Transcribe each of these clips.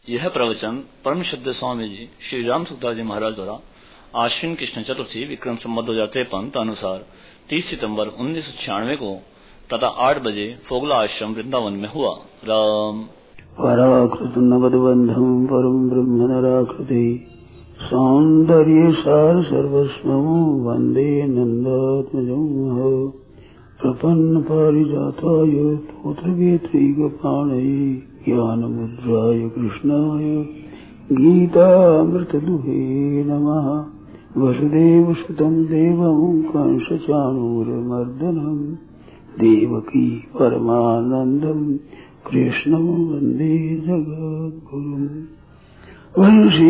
यह प्रवचन परम शुद्ध स्वामी जी श्री राम सुखदास जी महाराज द्वारा आश्विन कृष्ण चतुर्थी विक्रम संवत 2053 अनुसार 30 सितंबर 1996 को तथा 8 बजे फोगला आश्रम वृंदावन में हुआ। राम पराकृत नवदबंधम परम ब्रह्म नराकृति सौंदर्य सार सर्वस्वं वंदे नंदात्मजं प्रपन्न पारिजाताय तोत्रवेत्रैकपाणये ज्ञानमुद्राय कृष्णाय गीतामृतदुहे नमः। वसुदेवसुतं देवं कंसचाणूरमर्दनं देवकी परमानन्दं कृष्णं वन्दे जगद्गुरुम्। वंशी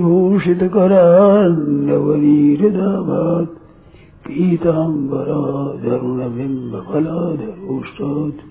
विभूषितकरान्नवनीहृदाभात् पीताम्बराधरुणबिम्बफलाधरोष्टात्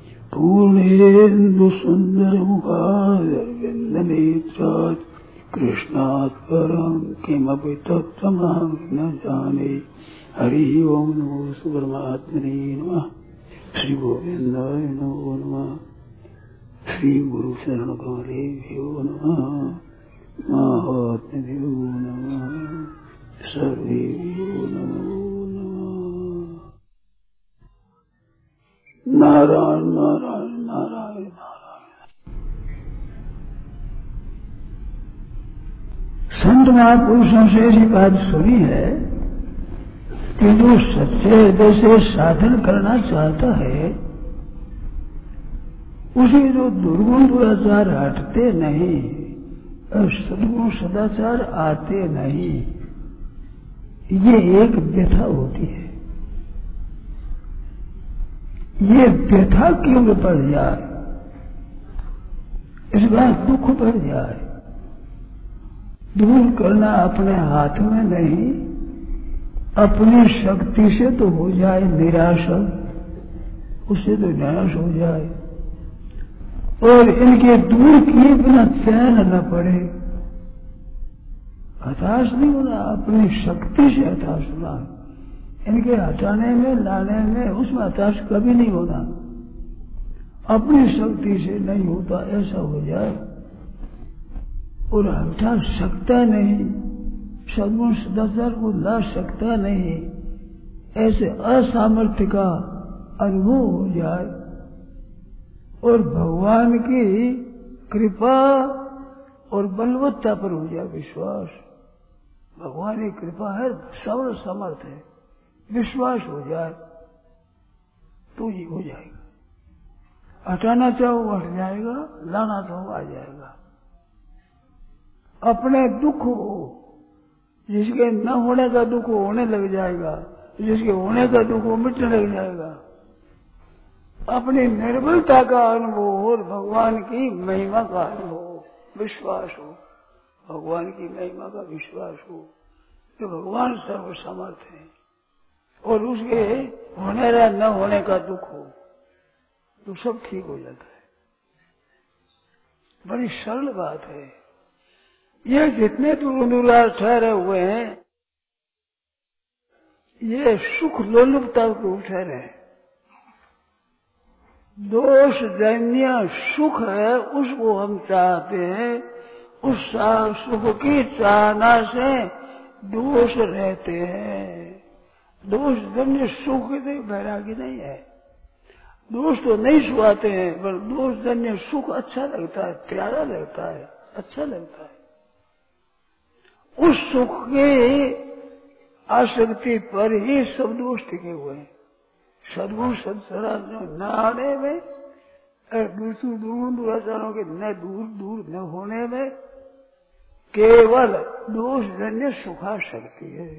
पूर्णेन्दुसुन्दरमुखादरविन्दनेत्रात् कृष्णात् परं किमपि तत्त्वमहं न जाने। हरिः ओम् नमो परमात्मने नमः। श्री गोविन्दाय नमो नमः। श्री गुरु शरण कमलेभ्यो नमः। महात्म्यो नमः। सर्वेभ्यो नमो नमः। नारायण नारायण नारायण नारायण। संत महापुरुषों से ऐसी बात सुनी है कि जो सच्चे हृदय से साधन करना चाहता है उसे जो दुर्गुण दुराचार हटते नहीं और सद्गुण सदाचार आते नहीं, ये एक व्यथा होती है। ये व्यथा क्यों बढ़ जाए, इस बार दुख बढ़ जाए, दूर करना अपने हाथ में नहीं, अपनी शक्ति से तो हो जाए निराशा, उससे तो निराश हो जाए और इनके दूर किए बिना चैन न पड़े। हताश नहीं होना, अपनी शक्ति से हताश होना। इनके हटाने में लाने में उसमें हताश कभी नहीं होना। अपनी शक्ति से नहीं होता ऐसा हो जाए और हटा सकता नहीं, सद्गुण सदाचार को ला सकता नहीं, ऐसे असामर्थ्य का अनुभव हो जाए और भगवान की कृपा और बलवत्ता पर हो जाए विश्वास। भगवान की कृपा है, सर्व समर्थ है, विश्वास हो जाए तो ये हो जाएगा। हटाना चाहो हट जाएगा, लाना चाहो आ जाएगा। अपने दुख हो, जिसके न होने का दुख होने लग जाएगा, जिसके होने का दुख हो मिटने लग जाएगा। अपनी निर्बलता का अनुभव और भगवान की महिमा का अनुभव, विश्वास हो, भगवान की महिमा का विश्वास हो कि भगवान सर्व समर्थ है और उसके होने या न होने का दुख हो तो सब ठीक हो जाता है। बड़ी सरल बात है। ये जितने दूर ठहरे हुए हैं ये सुख लोलुपता को ठहरे हैं। दोष जन्य सुख है उसको हम चाहते हैं, उस सुख की चाहना से दोष रहते हैं। दोष जन्य सुख वैराग्य नहीं है। दोष तो नहीं सुहाते हैं पर दोष जन्य सुख अच्छा लगता है, प्यारा लगता है, अच्छा लगता है। उस सुख के आसक्ति पर ही सब दोष टिके हुए हैं। सद्गुण सत्सरा न आने में, दूर दुराचारों के न दूर न होने में केवल दोष जन्य सुखाशक्ति है।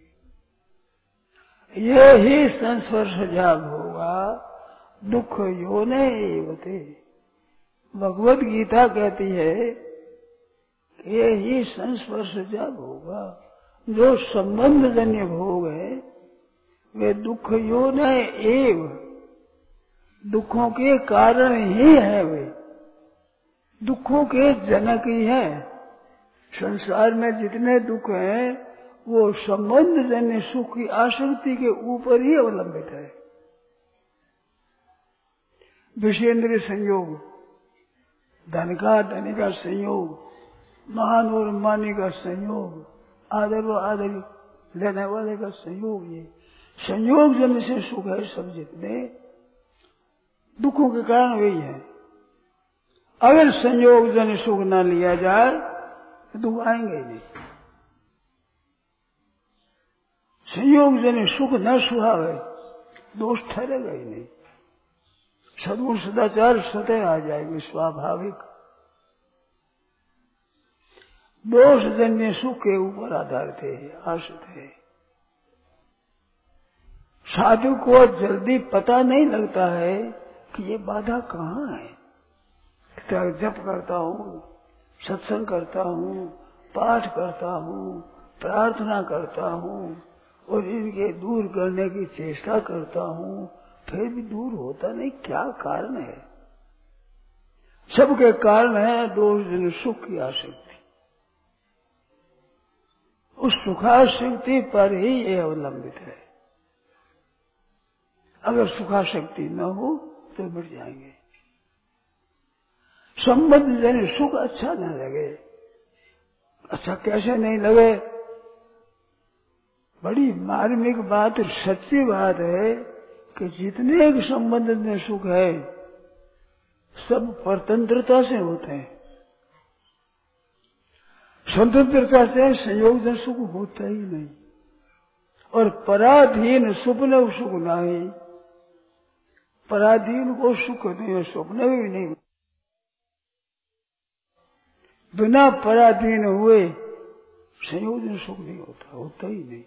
ये ही संस्पर्श जाग होगा दुख योने एवते। भगवत गीता कहती है ये ही संस्पर्श जाग होगा। जो संबंध जन्य भोग है वे दुख योने एव, दुखों के कारण ही है, वे दुखों के जनक ही है। संसार में जितने दुख हैं वो संबंध जन्य सुख की आसक्ति के ऊपर ही अवलंबित है। विषयेंद्रिय संयोग, धन का संयोग, महान और मानी का संयोग, आदर व आदर लेने वाले का संयोग, ये संयोग जन से सुख है। सब जितने दुखों के कारण वही है। अगर संयोग जन सुख न लिया जाए तो दुख आएंगे ही नहीं। संयोग जन सुख न सुहावे दोष ठहरेगा ही नहीं। सद्गुण सदाचार स्वतः आ जाएगी, स्वाभाविक। दोष जन्य सुख के ऊपर आधारित है, आश्रित है। साधु को जल्दी पता नहीं लगता है कि ये बाधा कहाँ है। जप करता हूँ, सत्संग करता हूँ, पाठ करता हूँ, प्रार्थना करता हूँ और इनके दूर करने की चेष्टा करता हूँ, फिर भी दूर होता नहीं। क्या कारण है? सबके कारण है दोष जन सुख की आसक्ति। उस सुखाशक्ति पर ही ये अवलंबित है। अगर सुखाशक्ति न हो तो मिट जाएंगे। संबंध जन सुख अच्छा न लगे। अच्छा कैसे नहीं लगे? बड़ी मार्मिक बात, सच्ची बात है कि जितने एक संबंध में सुख है सब परतंत्रता से होते हैं। स्वतंत्रता से संयोग सुख होता ही नहीं। और पराधीन स्वप्न सुख नहीं। पराधीन को सुख नहीं, स्वप्न भी नहीं। बिना पराधीन हुए संयोग सुख नहीं होता, होता ही नहीं।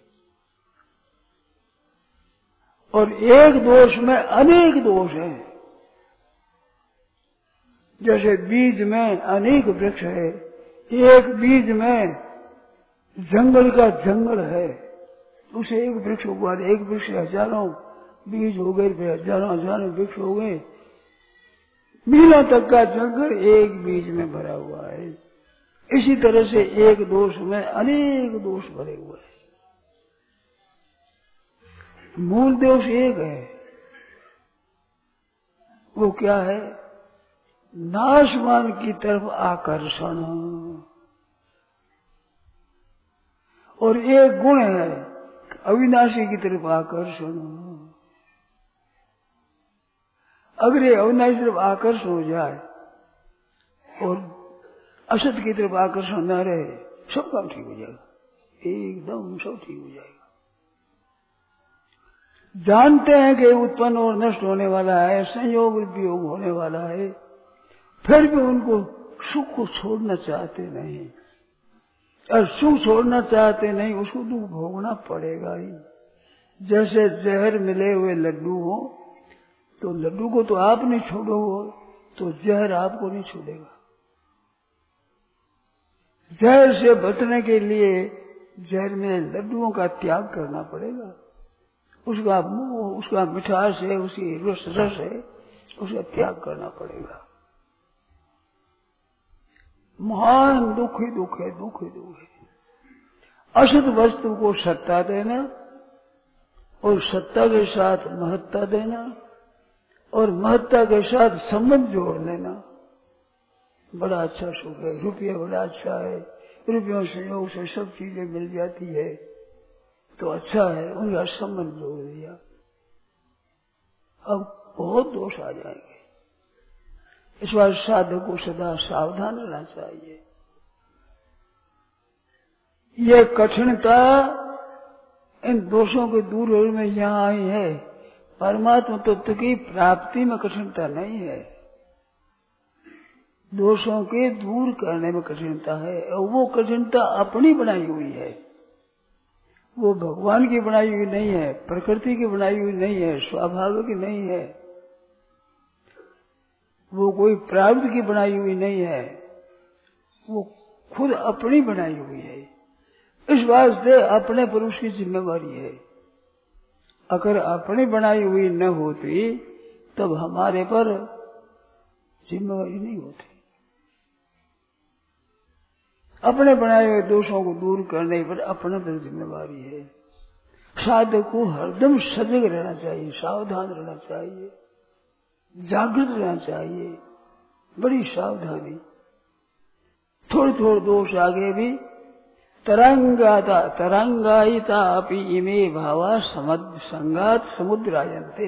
और एक दोष में अनेक दोष हैं। जैसे बीज में अनेक वृक्ष है, एक बीज में जंगल का जंगल है, उसे एक वृक्ष उगा, एक वृक्ष हजारों बीज हो गए, फिर हजारों हजारों वृक्ष हो गए। मीलों तक का जंगल एक बीज में भरा हुआ है। इसी तरह से एक दोष में अनेक दोष भरे हुए हैं। मूल दोष एक है। वो क्या है? नाशवान की तरफ आकर्षण। और एक गुण है अविनाशी की तरफ आकर्षण। अगर ये अविनाशी तरफ आकर्षण हो जाए और असत की तरफ आकर्षण न रहे, सब काम ठीक हो जाएगा, एकदम सब ठीक हो जाएगा। जानते हैं कि उत्पन्न और नष्ट होने वाला है, संयोग वियोग होने वाला है, फिर भी उनको सुख को छोड़ना चाहते नहीं। और सुख छोड़ना चाहते नहीं, उसको दुख भोगना पड़ेगा ही। जैसे जहर मिले हुए लड्डू हो तो लड्डू को तो आप नहीं छोड़ोगे तो जहर आपको नहीं छोड़ेगा। जहर से बचने के लिए जहर में लड्डुओं का त्याग करना पड़ेगा। उसका मिठास है, उसकी रस है, उसका त्याग करना पड़ेगा। महान दुख ही दुख है, दुख ही दुख है। असत वस्तु को सत्ता देना और सत्ता के साथ महत्ता देना और महत्ता के साथ संबंध जोड़ लेना बड़ा अच्छा सुख है। रुपया बड़ा अच्छा है, रुपयों संयोग से सब चीजें मिल जाती है तो अच्छा है, उनका संबंध जोड़ दिया। अब बहुत दोष आ जाएंगे। इस बार साधक को सदा सावधान रहना चाहिए। ये कठिनता इन दोषों के दूर होने में यहाँ आई है। परमात्मा तत्व की प्राप्ति में कठिनता नहीं है, दोषों के दूर करने में कठिनता है। और वो कठिनता अपनी बनाई हुई है, वो भगवान की बनाई हुई नहीं है, प्रकृति की बनाई हुई नहीं है, स्वाभाविक नहीं है, वो कोई प्रारब्ध की बनाई हुई नहीं है, वो खुद अपनी बनाई हुई है। इस वास्ते अपने पर उसकी जिम्मेवारी है। अगर अपनी बनाई हुई न होती तब हमारे पर जिम्मेवारी नहीं होती। अपने बनाए हुए दोषों को दूर करने पर अपने पर जिम्मेवारी है। साधक को हरदम सजग रहना चाहिए, सावधान रहना चाहिए, जागृत रहना चाहिए। बड़ी सावधानी। थोड़े थोड़े दोष आगे भी तरंगायिता अपि इमे भावा संगात समुद्रायन्ते।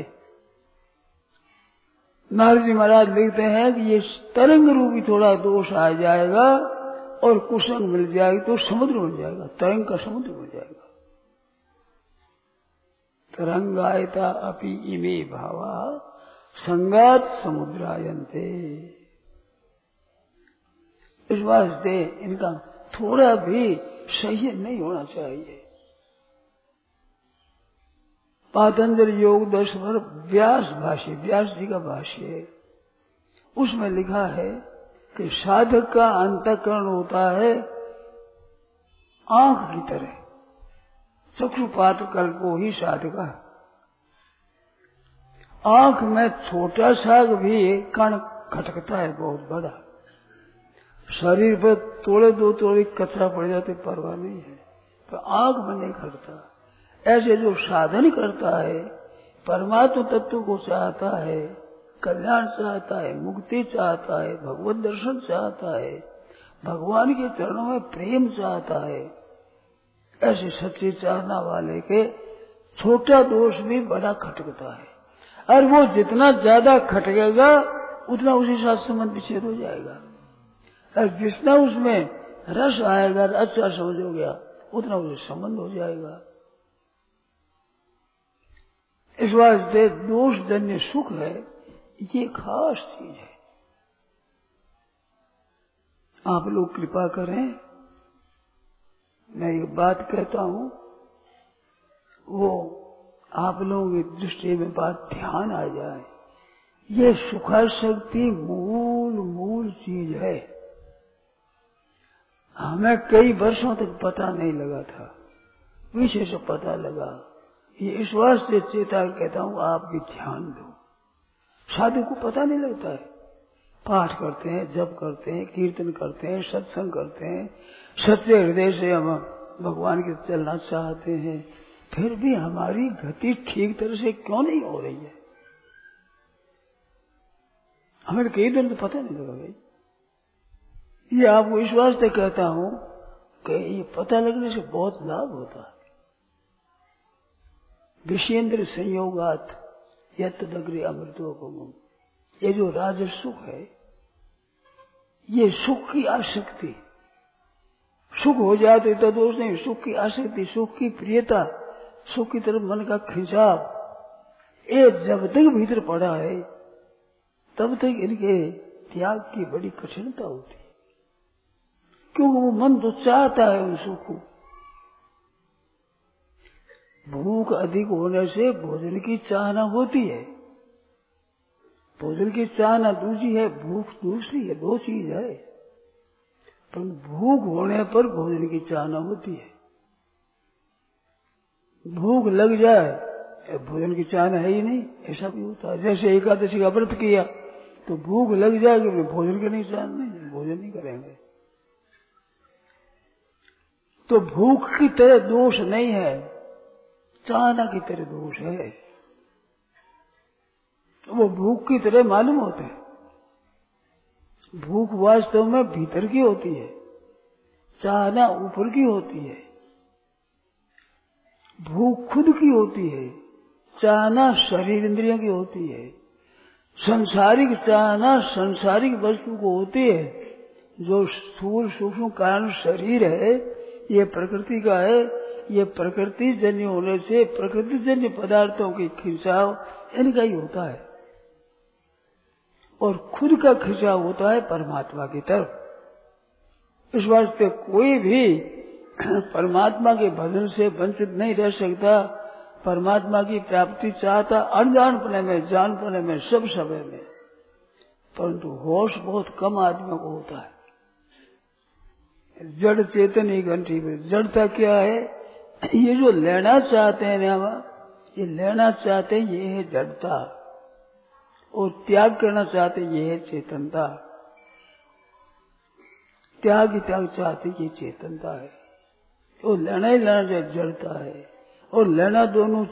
नारद जी महाराज लिखते हैं कि ये तरंग रूपी थोड़ा दोष आ जाएगा और कुसंग मिल जाएगी तो समुद्र बन जाएगा, तरंग का समुद्र बन जाएगा। तरंगायता अपि इमे भावा संगात समुद्रायन्ते। इस वास्ते इनका थोड़ा भी सही नहीं होना चाहिए। पातंजलि योग दर्शन व्यास भाष्य, व्यास जी का भाष्य है, उसमें लिखा है कि साधक का अंतःकरण होता है आंख की तरह, चक्षुपात कल्पो ही साधक। आंख में छोटा सा भी कण खटकता है बहुत बड़ा, शरीर पर थोड़े दो थोड़े कचरा पड़ जाते परवाह नहीं है, तो आंख में नहीं खटता। ऐसे जो साधन करता है, परमात्मा तत्व को चाहता है, कल्याण चाहता है, मुक्ति चाहता है, भगवत दर्शन चाहता है, भगवान के चरणों में प्रेम चाहता है, ऐसे सच्चे चाहना वाले के छोटा दोष भी बड़ा खटकता है। और वो जितना ज्यादा खटकेगा उतना उसी साथ संबंध विच्छेद हो जाएगा, और जितना उसमें रस आएगा, अच्छा समझ हो गया, उतना उसे संबंध हो जाएगा। इस वास्ते दोष जन्य सुख है, ये खास चीज है। आप लोग कृपा करें, मैं एक बात कहता हूं, वो आप लोगों की दृष्टि में बात ध्यान आ जाए। ये सुखाशक्ति मूल चीज है। हमें कई वर्षों तक पता नहीं लगा था, पीछे से पता लगा। ये इस वास्ते चेता कहता हूं, आप भी ध्यान दो। साधु को पता नहीं लगता है, पाठ करते हैं, जप करते हैं, कीर्तन करते हैं, सत्संग करते हैं, सच्चे हृदय से हम भगवान के चलना चाहते हैं, फिर भी हमारी गति ठीक तरह से क्यों नहीं हो रही है? हमें कई दिन तो पता नहीं लगा भाई। ये आपको इस वास्ते कहता हूं कि ये पता लगने से बहुत लाभ होता है। विषयेंद्र संयोगात यत्तदग्रे अमृतोपमम्, ये जो राजस सुख है, ये सुख की आसक्ति, सुख हो जाए तो इतना दोष नहीं, सुख की आसक्ति, सुख की प्रियता, सुख की तरफ मन का खिंचाव, ये जब तक भीतर पड़ा है तब तक इनके त्याग की बड़ी कठिनता होती है, क्योंकि वो मन तो चाहता है उन सुख को। भूख अधिक होने से भोजन की चाहना होती है, भोजन की चाहना दूसरी है, भूख दूसरी है, दो चीज है। पर भूख होने पर भोजन की चाहना होती है। भूख लग जाए भोजन की चाहना है ही नहीं, ऐसा भी होता है। जैसे एकादशी का व्रत किया तो भूख लग जाएगी, भोजन की नहीं चाहना, नहीं भोजन नहीं करेंगे। तो भूख की तरह दोष नहीं है, चाहना की तरह दोष है। तो वो भूख की तरह मालूम होते हैं। भूख वास्तव में भीतर की होती है, चाहना ऊपर की होती है। भूख खुद की होती है, चाहना शरीर इंद्रियों की होती है। संसारिक चाहना संसारिक वस्तु को होती है। जो स्थूल सूक्ष्म कारण शरीर है, ये प्रकृति का है। ये प्रकृति जन्य होने से प्रकृति जन्य पदार्थों की खिंचाव इनका ही होता है, और खुद का खिंचाव होता है परमात्मा की तरफ। इस वास्ते कोई भी परमात्मा के भजन से वंचित नहीं रह सकता। परमात्मा की प्राप्ति चाहता अनजानपने में, जानपने में, सब समय में, परंतु होश बहुत कम आदमियों को होता है। जड़ चेतन ही घंटी में जड़ता क्या है? ये जो लेना चाहते हैं ना, ये लेना चाहते हैं, ये है जड़ता, और त्याग करना चाहते हैं, ये है चेतनता। त्याग चाहते ये चेतनता है, तो लेना ही लेना जड़ता है, और लेना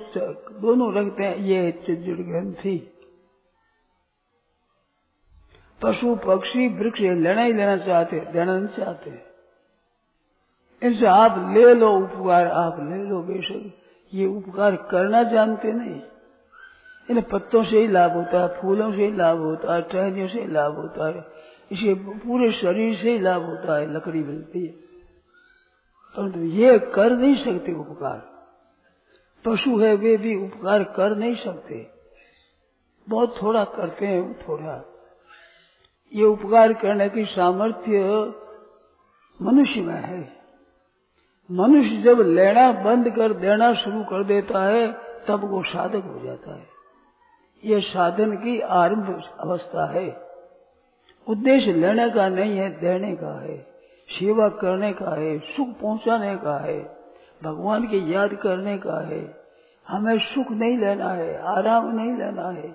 दोनों रखते हैं, ये है जड़ ग्रंथि। पशु पक्षी वृक्ष लेना ही लेना चाहते, देना नहीं चाहते। इनसे आप ले लो उपकार, आप ले लो बेशक, ये उपकार करना जानते नहीं। इन पत्तों से ही लाभ होता है, फूलों से ही लाभ होता है, टहनियों से ही लाभ होता है, इसे पूरे शरीर से ही लाभ होता है, लकड़ी मिलती है, परंतु ये कर नहीं सकते उपकार। पशु है वे भी उपकार कर नहीं सकते, बहुत थोड़ा करते हैं, थोड़ा। ये उपकार करने की सामर्थ्य मनुष्य में है। मनुष्य जब लेना बंद कर देना शुरू कर देता है तब वो साधक हो जाता है। ये साधन की आरंभ अवस्था है। उद्देश्य लेने का नहीं है, देने का है, सेवा करने का है, सुख पहुंचाने का है, भगवान की याद करने का है। हमें सुख नहीं लेना है, आराम नहीं लेना है।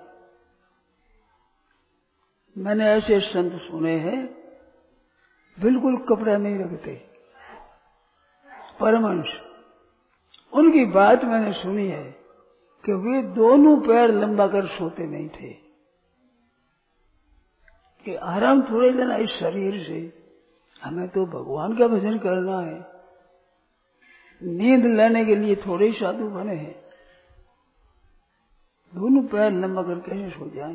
मैंने ऐसे संत सुने हैं बिल्कुल कपड़ा नहीं रखते, परमहंस। उनकी बात मैंने सुनी है कि वे दोनों पैर लंबा कर सोते नहीं थे, कि आराम थोड़े लेना इस शरीर से, हमें तो भगवान का भजन करना है। नींद लेने के लिए थोड़े ही साधु बने हैं, दोनों पैर लंबा कर कैसे सो जाएं?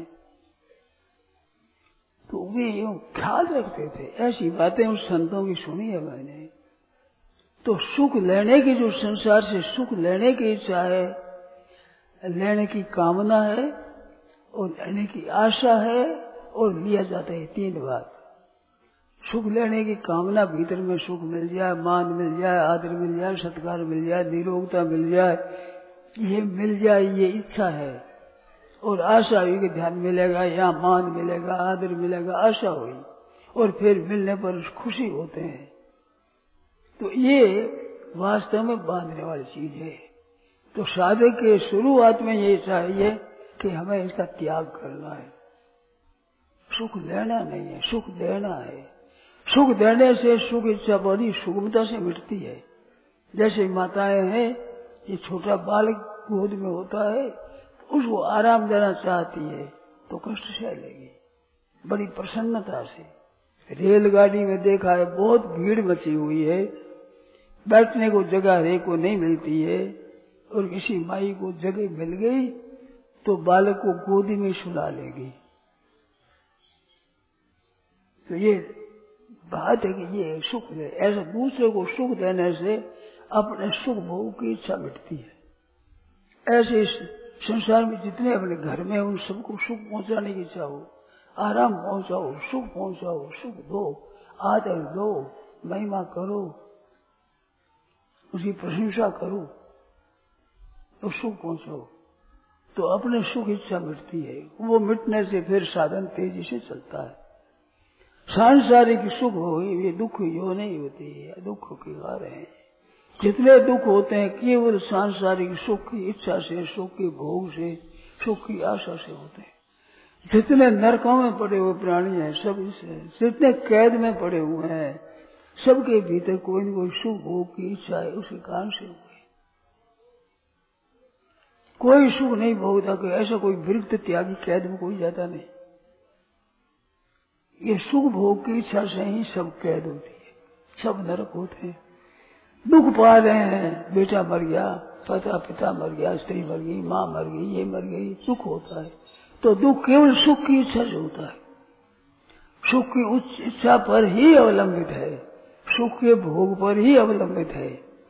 तो वे यूं ख्याल रखते थे। ऐसी बातें उन संतों की सुनी है मैंने। तो सुख लेने की, जो संसार से सुख लेने की इच्छा है, लेने की कामना है और लेने की आशा है और लिया जाता है, तीन बात। सुख लेने की कामना, भीतर में सुख मिल जाए, मान मिल जाए, आदर मिल जाए, सत्कार मिल जाए, निरोगता मिल जाए, ये मिल जाए, ये इच्छा है। और आशा हुई कि ध्यान मिलेगा, या मान मिलेगा, आदर मिलेगा, आशा हुई, और फिर मिलने पर खुशी होते हैं। तो ये वास्तव में बांधने वाली चीज है। तो साधक के शुरुआत में ये चाहिए कि हमें इसका त्याग करना है। सुख लेना नहीं है, सुख देना है। सुख देने से सुख इच्छा बड़ी सुगमता से मिटती है। जैसे माताएं हैं, ये छोटा बालक गोद में होता है, उसको आराम देना चाहती है तो कष्ट सह लेगी बड़ी प्रसन्नता से। रेलगाड़ी में देखा है, बहुत भीड़ मची हुई है, बैठने को जगह हरेक को नहीं मिलती है, और किसी माई को जगह मिल गई तो बालक को गोदी में सुला लेगी। तो ये बात है कि ये सुख है। ऐसा दूसरे को सुख देने से अपने सुख भोग की इच्छा मिटती है। ऐसे संसार में जितने अपने घर में उन सबको सुख पहुंचाने की इच्छा हो, आराम पहुंचाओ, सुख पहुंचाओ, सुख दो, आदर दो, महिमा करो, उसकी प्रशंसा करो, तो सुख पहुंचाओ, तो अपने सुख इच्छा मिटती है। वो मिटने से फिर साधन तेजी से चलता है। सांसारिक सुख हो ये दुख यो नहीं होती है, दुख के कारण है। जितने दुख होते हैं केवल सांसारिक सुख की इच्छा से, सुख के भोग से, सुख की आशा से होते हैं। जितने नरकों में पड़े हुए प्राणी हैं सब इससे, जितने कैद में पड़े हुए हैं सबके भीतर कोई न कोई सुख भोग की इच्छा है, उसी कारण से हुए। कोई सुख नहीं भोगता, कोई ऐसा कोई विरक्त त्यागी कैद में कोई जाता नहीं। ये सुख भोग की इच्छा से ही सब कैद होती है, सब नरक होते हैं। दुख पा रहे हैं, बेटा मर गया, पिता मर गया, स्त्री मर गई, माँ मर गई, ये मर गई, दुख होता है। तो दुख केवल सुख की इच्छा से होता है, सुख की उच्च इच्छा पर ही अवलंबित है, सुख के भोग पर ही अवलंबित है।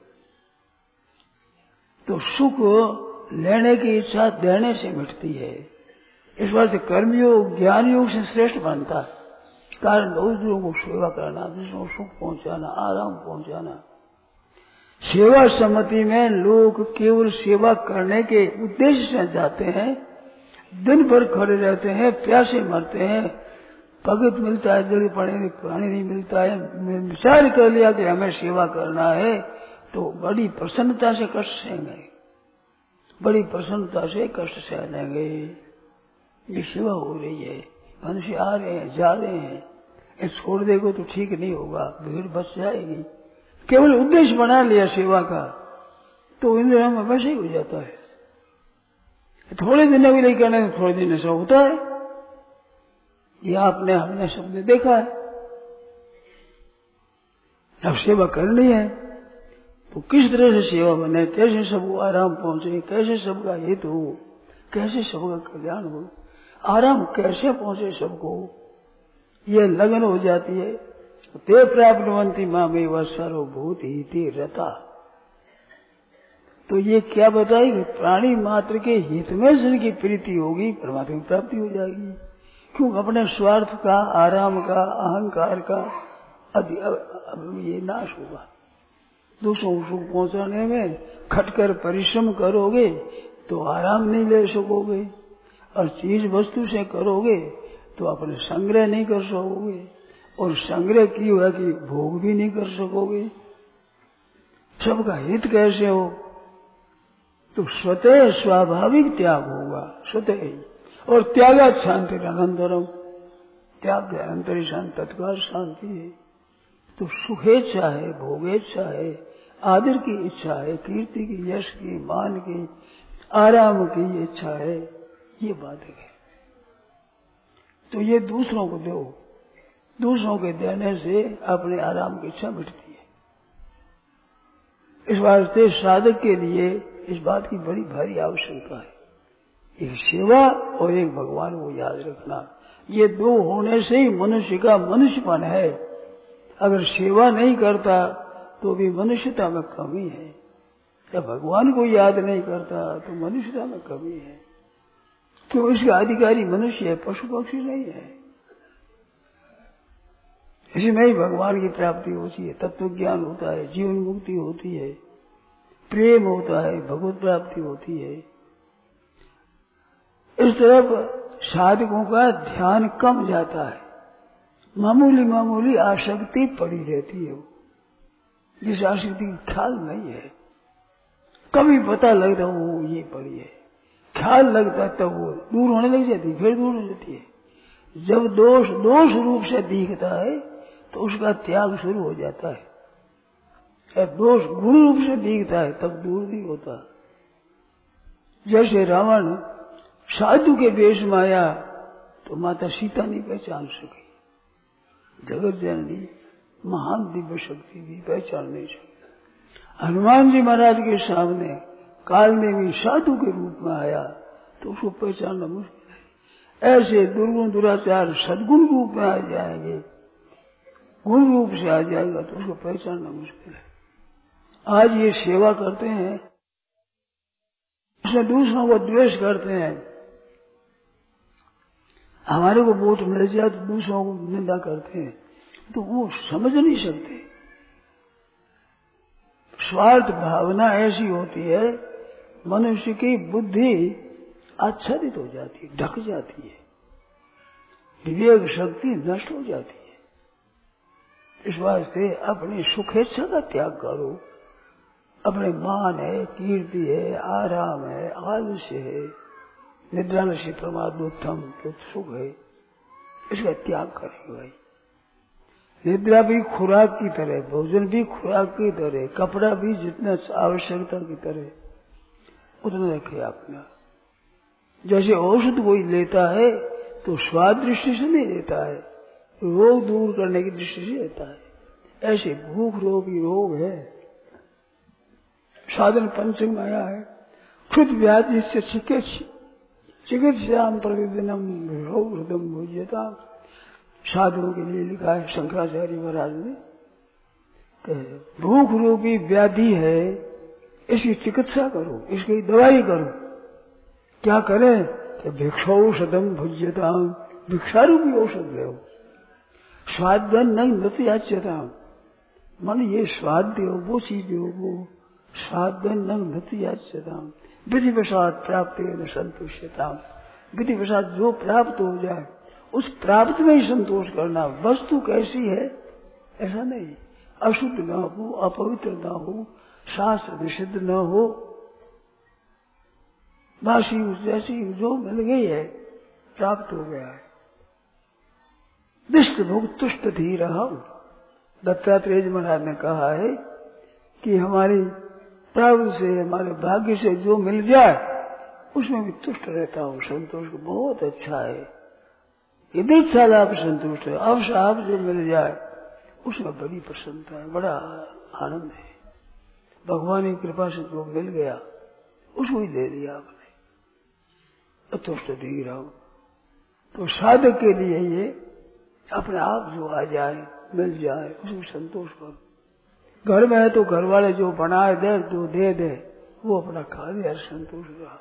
तो सुख लेने की इच्छा देने से मिटती है। इस बात से कर्मयोग ज्ञान योग से श्रेष्ठ बनता है। कारण दूसरों को सेवा करना, दूसरों को सुख पहुंचाना, आराम पहुंचाना। सेवा सम्मति में लोग केवल सेवा करने के उद्देश्य से जाते हैं, दिन भर खड़े रहते हैं, प्यासे मरते हैं, भगत मिलता है, जल पानी नहीं मिलता है, विचार कर लिया कि हमें सेवा करना है तो बड़ी प्रसन्नता से कष्ट सहेंगे, बड़ी प्रसन्नता से कष्ट सह लेंगे। ये सेवा हो रही है, मनुष्य आ रहे हैं, जा रहे हैं, ये छोड़ देगा तो ठीक नहीं होगा, भीड़ बच जाएगी। केवल उद्देश्य बना लिया सेवा का तो इंद्रियों में वैसे ही हो जाता है। थोड़े दिन के लिए कहने थोड़े दिन ऐसा होता है, ये आपने हमने सबने देखा है। अब सेवा करनी है तो किस तरह से सेवा बने, कैसे सबको आराम पहुंचे, कैसे सबका हित हो, कैसे सबका कल्याण हो, आराम कैसे पहुंचे सबको, ये लगन हो जाती है। ते प्राप्तवंती मामेव सर्वभूत हिते रता। तो ये क्या बताएगी, प्राणी मात्र के हित में जिनकी प्रीति होगी परमात्मा की प्राप्ति हो जाएगी। क्यों, अपने स्वार्थ का, आराम का, अहंकार का अब ये नाश होगा। दूसरों को सुख पहुंचाने में खटकर परिश्रम करोगे तो आराम नहीं ले सकोगे, और चीज वस्तु से करोगे तो अपने संग्रह नहीं कर सकोगे, और संग्रह की हुआ कि भोग भी नहीं कर सकोगे। सबका हित कैसे हो, तो स्वतः स्वाभाविक त्याग होगा, स्वतः ही। और त्यागा शांति अनंतरम, त्याग के अनंतर शांति तत्काल शांति है। तो सुखेच्छा है, भोगेच्छा है, आदर की इच्छा है, कीर्ति की, यश की, मान की, आराम की इच्छा है, ये बात है। तो ये दूसरों को दो, दूसरों के देने से अपने आराम की इच्छा मिटती है। इस वास्ते साधक के लिए इस बात की बड़ी भारी आवश्यकता है, एक सेवा और एक भगवान को याद रखना। ये दो होने से ही मनुष्य का मनुष्यपन है। अगर सेवा नहीं करता तो भी मनुष्यता में कमी है, या भगवान को याद नहीं करता तो मनुष्यता में कमी है। क्यों, इसका अधिकारी मनुष्य है, पशु पक्षी नहीं है। इसमें ही भगवान की प्राप्ति होती है, तत्व ज्ञान होता है, जीवन मुक्ति होती है, प्रेम होता है, भगवत प्राप्ति होती है। इस तरफ साधकों का ध्यान कम जाता है, मामूली मामूली आसक्ति पड़ी रहती है, जिस आसक्ति का ख्याल नहीं है। कभी पता लगता वो ये पड़ी है, ख्याल लगता तब वो दूर होने लग जाती, फिर दूर हो जाती है। जब दोष दोष रूप से दिखता है तो उसका त्याग शुरू हो जाता है, या दोष गुण रूप से दिखता है तब दूर नहीं होता। जैसे रावण साधु के वेश में आया तो माता सीता नहीं पहचान सकी, जगत जननी महान दिव्य शक्ति भी पहचान नहीं सकी। हनुमान जी महाराज के सामने कालनेमी साधु के रूप में आया तो उसको पहचानना मुश्किल है। ऐसे दुर्गुण दुराचार सद्गुण रूप में आ जाएंगे, गुण रूप से आ जाएगा तो उसको पहचानना मुश्किल है। आज ये सेवा करते हैं, उसमें दूसरों को द्वेष करते हैं। हमारे को वोट मिल जाए तो दूसरों को निंदा करते हैं, तो वो समझ नहीं सकते। स्वार्थ भावना ऐसी होती है, मनुष्य की बुद्धि आच्छादित हो जाती है, ढक जाती है, विवेक शक्ति नष्ट हो जाती है। इस वास्ते अपनी सुखेच्छा का त्याग करो। अपने मान है, कीर्ति है, आराम है, आलस्य है, निद्रा नशी प्रमादोत्तम तो सुख है, इसका त्याग करें भाई। निद्रा भी खुराक की तरह, भोजन भी खुराक की तरह, कपड़ा भी जितना आवश्यकता की तरह उतना रखे अपना। जैसे औषध कोई लेता है तो स्वाद दृष्टि से नहीं लेता है, रोग दूर करने की दृष्टि से लेता है। ऐसे भूख रोगी रोग है, साधन पंचम आया है, खुद व्याधि से चिकित्साम प्रतिदिनम रोग हृदम भुज्यता। साधुओं के लिए लिखा है शंकराचार्य महाराज ने, भूख रूपी व्याधि है, इसकी चिकित्सा करो, इसकी दवाई करो। क्या करें कि भिक्षौषधम भुज्यता, भिक्षारूपी औषध लो। स्वादन नहीं मत याच्यता, मन ये स्वाद दो, वो चीज दो, वो स्वादन नहीं मत याच्यता। विधि प्रसाद प्राप्त न संतुष्टता, विधि प्रसाद जो प्राप्त हो जाए उस प्राप्त में ही संतोष करना। वस्तु कैसी है ऐसा नहीं, अशुद्ध न हो, अपवित्र न हो, शास्त्र निषिद्ध न हो, बासी जैसी जो मिल गई है प्राप्त हो गया है। दिष्ट भोग तुष्ट धीर हम, दत्तात्रेय जी महाराज ने कहा है कि हमारी प्राप्त से, हमारे भाग्य से जो मिल जाए उसमें भी तुष्ट रहता हूँ, संतोष को बहुत अच्छा है, यदि साल आप संतुष्ट है, अब साहब जो मिल जाए उसमें बड़ी प्रसन्नता है, बड़ा आनंद है। भगवान की कृपा से जो मिल गया उसको ही दे दिया आपने, अतुष्ट धीर रहो। तो साधक के लिए ये अपने आप जो आ जाए मिल जाए उसमें संतोष करो। घर में है तो घर वाले जो बनाए दे जो दे दे वो अपना खा लिया, संतोष रहा।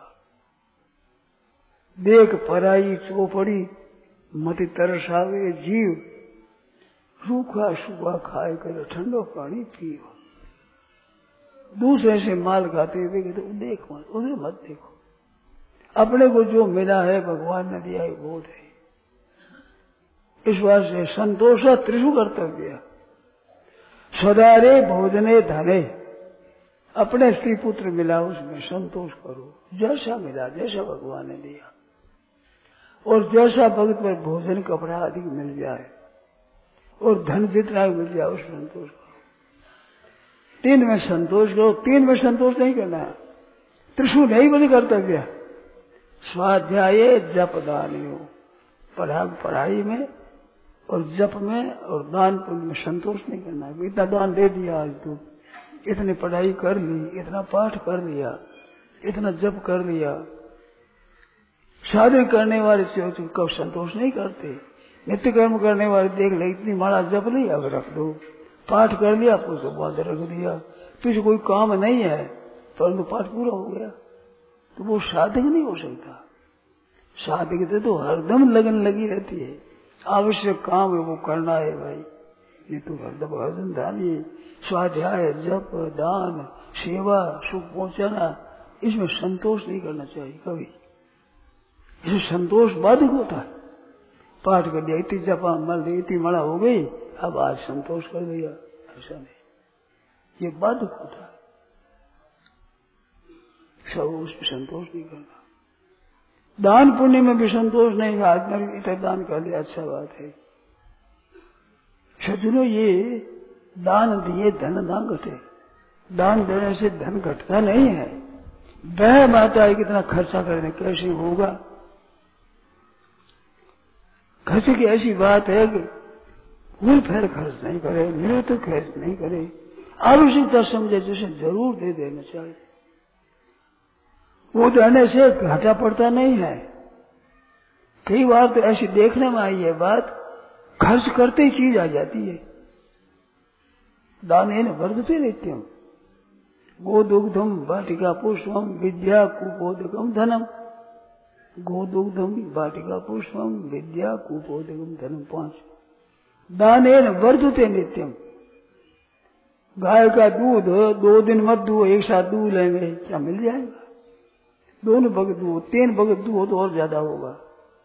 देख पराई चौपड़ी मति तरसावे जीव, रूखा सूखा खाए कर ठंडो पानी पियो। दूसरे से माल खाते हुए तो देख मत, उन्हें मत देखो। अपने को जो मिला है भगवान ने दिया है बहुत है। इस बात से संतोष त्रिशु कर्तव्य। सदारे भोजने धने, अपने स्त्री पुत्र मिला उसमें संतोष करो, जैसा मिला जैसा भगवान ने दिया। और जैसा भक्त पर भोजन कपड़ा आदि मिल जाए और धन जितना मिल जाए उस संतोष करो। तीन में संतोष करो, तीन में संतोष नहीं करना है। त्रिशु नहीं बलि कर्तव्य। स्वाध्याय जप दान हो, पढ़ाई में और जप में और दान पुण्य में संतोष नहीं करना है। इतना दान दे दिया आज तो, इतनी पढ़ाई कर ली, इतना पाठ कर लिया, इतना जप कर लिया। साधन करने वाले कब संतोष नहीं करते। नित्य कर्म करने वाले देख ले, इतनी माला जप ली अब रख दो, पाठ कर लिया उसको बाद रख दिया, पीछे कोई काम नहीं है परंतु पाठ पूरा हो गया, तो वो साधक नहीं हो सकता। साधक तो हरदम लगन लगी रहती है, आवश्यक काम है वो करना है भाई, नहीं तो हरदम हरदम धानी स्वाध्याय जप दान सेवा सुख पहुंचाना, इसमें संतोष नहीं करना चाहिए कभी। इसे संतोष बाधक होता है। पाठ कर दिया, इतनी जपा मल दी, इतनी मड़ा हो गई, अब आज संतोष कर दिया, ऐसा नहीं, ये बाधक होता है। सब उसमें संतोष नहीं करना। दान पुण्य में भी संतोष नहीं, आज मैंने इतना दान कर दिया अच्छा बात है। सज्जनों ये दान दिए धन ना घटे, दान देने से धन घटता नहीं है। वह माता है कितना खर्चा करने कैसे होगा। खर्च की ऐसी बात है कि कोई फिर खर्च नहीं करे, मेरे तो खर्च नहीं करे, आवश्यकता समझे जैसे जरूर दे देना चाहिए। वो देने से घाटा पड़ता नहीं है। कई बार तो ऐसी देखने में आई है बात, खर्च करते ही चीज आ जाती है। दानेन वर्धते नित्यम गोदुग्धम वाटिका पुष्पम विद्या कुपोदकम धनम। गोदुग्धम वाटिका पुष्पम विद्या कुपोदकम धनम 5। दानेन वर्धते नित्यम। गाय का दूध 2 दिन मत दूध, एक साथ दूध लेंगे क्या मिल जाएगा? 2 भगत दूध, 3 भगत दूध और ज्यादा होगा,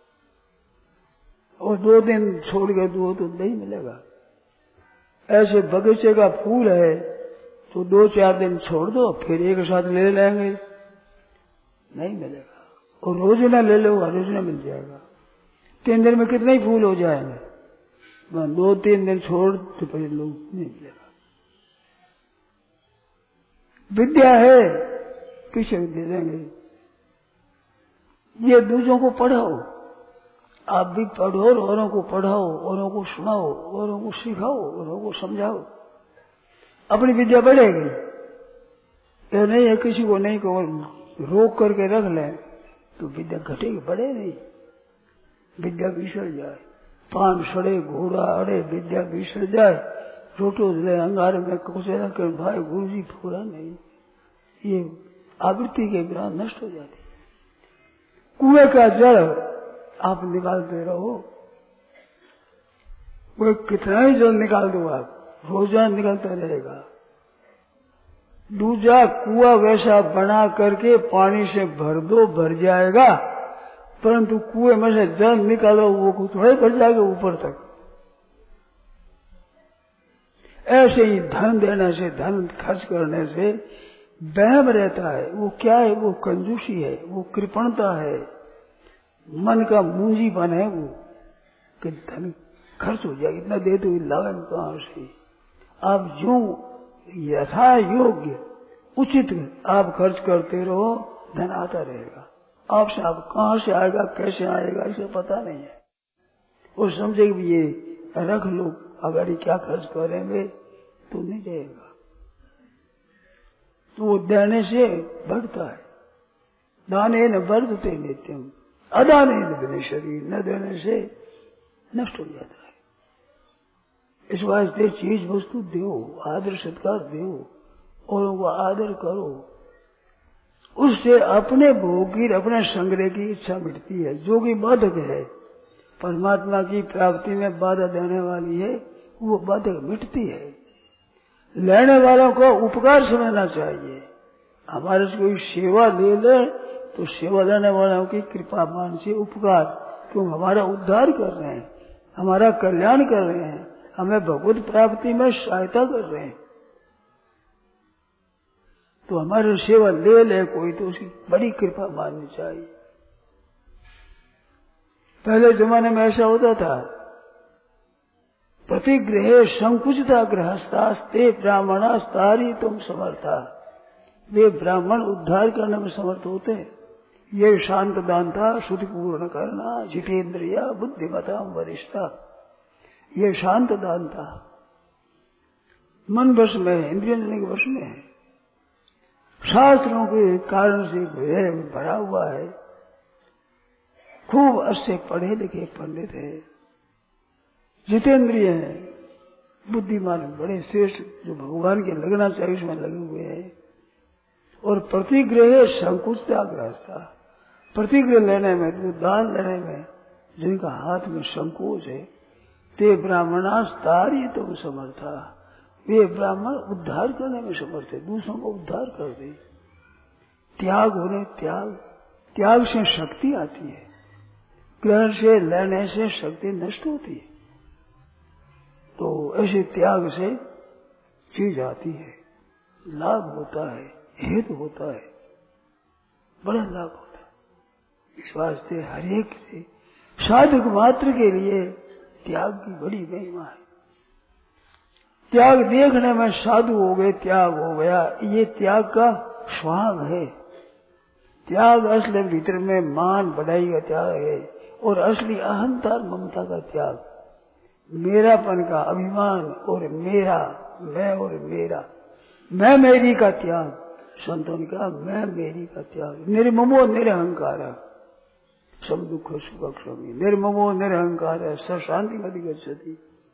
और 2 दिन छोड़ के दूध तो नहीं मिलेगा। ऐसे बगीचे का फूल है तो 2-4 दिन छोड़ दो, फिर एक साथ ले लेंगे, नहीं मिलेगा। और रोजाना ले लो, रोजाना मिल जाएगा। 3 दिन में कितने ही फूल हो जाएंगे, 2-3 दिन छोड़ तो फिर लोग नहीं मिलेगा। विद्या है पीछे दे देंगे। ये दूसरों को पढ़ाओ, आप भी पढ़ो और औरों को पढ़ाओ, औरों को सुनाओ, औरों को सिखाओ, औरों को समझाओ, अपनी विद्या बढ़ेगी। ये नहीं है किसी को नहीं को रोक करके रख लें तो विद्या घटेगी, बढ़े नहीं। विद्या बिसर जाए, पान सड़े घोड़ा अड़े, विद्या बिसर जाए, रोटो ले अंगारे में कुचेरा कर भाई गुरु जी पूरा नहीं, ये आवृत्ति के बिना नष्ट हो जाती। कुएं का जल आप निकालते रहो, वो कितना ही जल निकाल दो आप, रोजाना निकलता रहेगा। दूसरा कुआं वैसा बना करके पानी से भर दो, भर जाएगा, परंतु कुएं में से जल निकालो वो थोड़े भर जाएगा ऊपर तक। ऐसे ही धन देने से, धन खर्च करने से वहम रहता है। वो क्या है? वो कंजूसी है, वो कृपणता है, मन का मूंजीपन है वो, कि धन खर्च हो जाए, इतना दे दो, लावे कहां से। आप जो यथा योग्य उचित आप खर्च करते रहो, धन आता रहेगा आपसे। आप कहां से आएगा कैसे आएगा इसे पता नहीं है। और समझे कि ये रख लो, अगर क्या खर्च करेंगे तो नहीं देगा, तो वो देने से बढ़ता है। दाने न वर्धते नित्यम, अदाने न बिने शरीर, न देने से नष्ट हो जाता है। इस वास्ते चीज वस्तु दो, आदर सत्कार दो, औरों को आदर करो, उससे अपने भोग की, अपने संग्रह की इच्छा मिटती है, जो कि बाधक है। परमात्मा की प्राप्ति में बाधा देने वाली है, वो बाधक मिटती है। लेने वालों को उपकार समझना चाहिए। हमारे से कोई सेवा ले ले तो सेवा देने वालों की कृपा मान से उपकार, क्यों हमारा उद्धार कर रहे हैं, हमारा कल्याण कर रहे हैं, हमें भगवत प्राप्ति में सहायता कर रहे हैं, तो हमारी सेवा ले ले कोई तो उसकी बड़ी कृपा माननी चाहिए। पहले जमाने में ऐसा होता था, प्रतिग्रहे संकुचिता गृहस्थास्ते ब्राह्मणास्तारी तुम समर्था। वे ब्राह्मण उद्धार करने में समर्थ होते हैं। ये शांत दान था, श्रुति पूर्ण करना, जितेंद्रिया बुद्धिमता वरिष्ठा, ये शांत दान था। मन वश में, इंद्रिय के वश में है, शास्त्रों के कारण से भरा हुआ है, खूब अच्छे पढ़े लिखे पंडित है, जितेंद्रिय है, बुद्धिमान, बड़े श्रेष्ठ, जो भगवान के लगना चाहिए उसमें लगे हुए हैं। और प्रतिग्रह संकुचता गृहस्था, प्रतिग्रह लेने में, तो दान लेने में जिनका हाथ में संकोच है, ते ब्राह्मणास्तारी तुम समर्था, वे ब्राह्मण उद्धार करने में समर्थ है, दूसरों को उद्धार कर दे। त्याग होने, त्याग से शक्ति आती है, ग्रहण से लेने से शक्ति नष्ट होती है। तो ऐसे त्याग से चीज आती है, लाभ होता है, हित होता है, बड़ा लाभ होता है। इस वास्ते हर एक से साधक मात्र के लिए त्याग की बड़ी महिमा है। त्याग देखने में साधु हो गए, त्याग हो गया, ये त्याग का स्वांग है। त्याग असली भीतर में मान बढ़ाई का त्याग है, और असली अहंकार ममता का त्याग, मेरापन का अभिमान और मेरा, मैं और मेरा, मैं मेरी का त्याग, संतों ने कहा मैं मेरी का त्याग, निर्ममो निरहंकार सब दुख सुख क्षमी, निर्ममो निरहंकार स शांति मति गच्छति।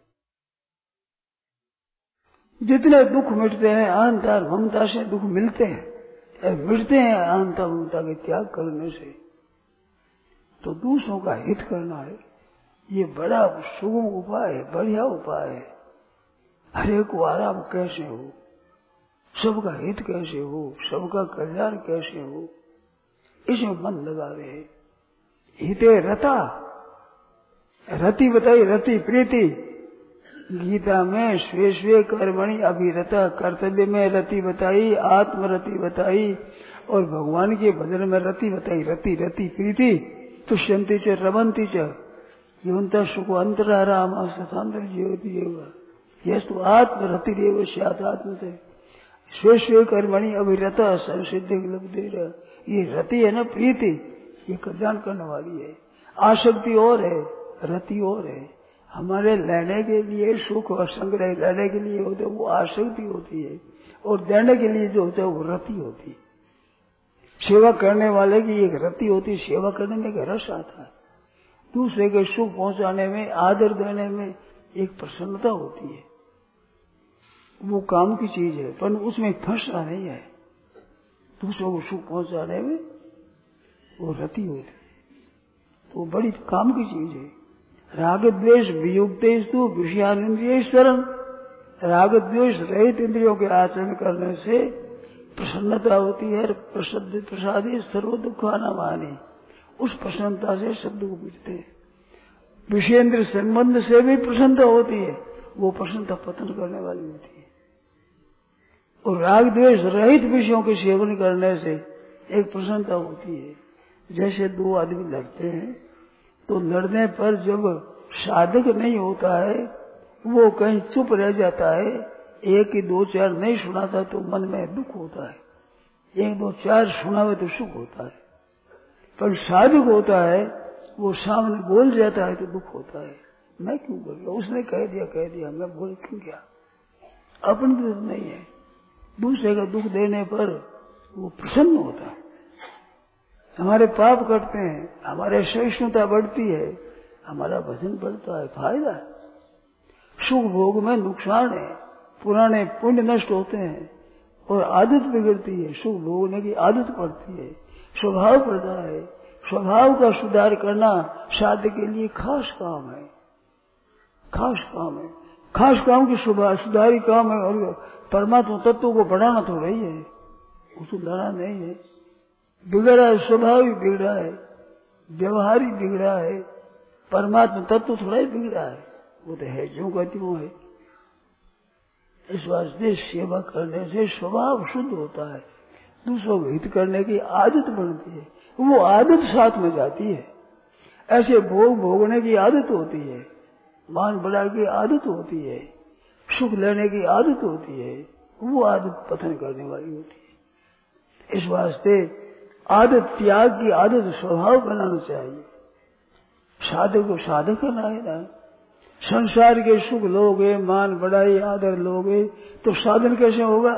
जितने दुख मिटते हैं अहंकार ममता से, दुख मिलते हैं, मिटते हैं अहंकार ममता के त्याग करने से। तो दूसरों का हित करना है, ये बड़ा सुगम उपाय है, बढ़िया उपाय है। हरे को आराम कैसे हो, सबका हित कैसे हो, सबका कल्याण कैसे हो, इसमें मन लगा रहे। हिते रता, रति बताई, रति प्रीति, गीता में स्वे स्वे कर्मणि अभिरता, कर्तव्य में रति बताई, आत्मरति बताई, और भगवान के भजन में रति बताई, रति रति प्रीति, तुष्यंति च रमंती च योन्ता सुख अंतराराम सतांतर ज्योति यस्तु आत्मरति देव स्यात् आत्मते स्वे स्वे कर्मणि अभिरता संसिद्ध लब्धे। ये रति है ना, प्रीति, ये कल्याण करने वाली है। आसक्ति और है, रति और है। हमारे लेने के लिए सुख और संग्रह लेने के लिए होते वो आसक्ति होती है, और देने के लिए जो होता है वो रति होती है। सेवा करने वाले की एक रति होती है, सेवा करने में एक रस आता है, दूसरे के सुख पहुंचाने में, आदर देने में एक प्रसन्नता होती है। वो काम की चीज है, पर उसमें फंसना नहीं है। दूसरों को सुख पहुंचाने में वो रति होती है, तो बड़ी काम की चीज है। राग द्वेष वियुक्तेस्तु विषयानिंद्रिय शरण, राग द्वेष रहित इंद्रियों के आचरण करने से प्रसन्नता होती है। प्रसिद्ध प्रसादी सर्व दुखाना माने, उस प्रसन्नता से सब दुख मिटते हैं। विषयेंद्र संबंध से भी प्रसन्नता होती है, वो प्रसन्नता पतन करने वाली होती है। और राग द्वेष रहित विषयों के सेवन करने से एक प्रसन्नता होती है। जैसे दो आदमी लड़ते हैं, तो लड़ने पर जब साधक नहीं होता है, वो कहीं चुप रह जाता है, एक ही दो चार नहीं सुनाता तो मन में दुख होता है, एक दो चार सुनावे तो सुख होता है। पर साधक होता है, वो सामने बोल जाता है तो दुख होता है। मैं क्यों बोल, उसने कह दिया, मैं बोल क्यों क्या? अपनी दुख नहीं है, दूसरे का दुख देने पर वो प्रसन्न होता है। हमारे पाप कटते हैं, हमारे सहिष्णुता बढ़ती है, हमारा भजन बढ़ता है, फायदा है। सुख भोग में नुकसान है, पुराने पुण्य नष्ट होते हैं और आदत बिगड़ती है, सुख भोगने की आदत पड़ती है, स्वभाव पड़ता है। स्वभाव का सुधार करना साधक के लिए खास काम है, खास काम है, खास काम की सुधारी काम है। और परमात्मा तत्व को बढ़ाना तो रही है, उसको लड़ा नहीं है। बिगड़ा है, स्वभाव ही बिगड़ा है, व्यवहार ही बिगड़ा है, परमात्मा तत्व थोड़ा ही बिगड़ा है, वो तो है जो कहती वो है। इस वास्ते सेवा करने से स्वभाव शुद्ध होता है, दूसरों को हित करने की आदत बनती है, वो आदत साथ में जाती है। ऐसे भोग भोगने की आदत होती है, मान बढ़ा की आदत होती है, सुख लेने की आदत होती है, वो आदत पतन करने वाली होती है। इस वास्ते आदत त्याग की आदत स्वभाव बनाना चाहिए। साधक को साधक करना है ना। संसार के सुख लोगे, मान बढ़ाई आदर लोगे तो साधन कैसे होगा?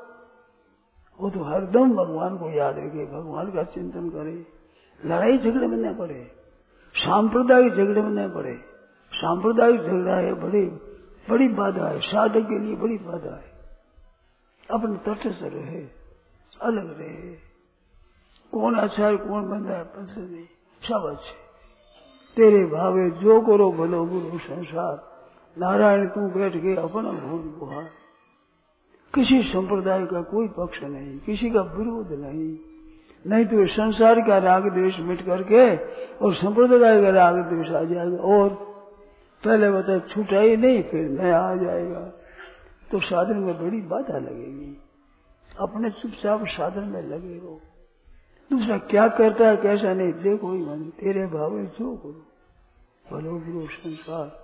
वो तो हरदम भगवान को याद रखे, भगवान का चिंतन करे, लड़ाई झगड़े में न पड़े, सांप्रदायिक झगड़े में न पड़े। सांप्रदायिक झगड़ा है बड़ी बाधा है, साधक के लिए बड़ी बाधा है। अपने तटस्थ रहे, अलग रहे, कौन अच्छा है कौन बंदा है पता नहीं, सब अच्छे। तेरे भावे जो करो भलो गुरु संसार, नारायण तू बैठ के अपना भूल बुहार। किसी संप्रदाय का कोई पक्ष नहीं, किसी का विरोध नहीं तो संसार का राग द्वेष मिट करके और संप्रदाय का राग द्वेष आ जाएगा। और पहले बता छूटा ही नहीं, फिर नया आ जाएगा, तो साधन में बड़ी बाधा लगेगी। अपने चुपचाप साधन में लगे रहो, दूसरा क्या करता है कैसा नहीं देखो ही मन। तेरे भावे जो करो भलो गुरु संसार,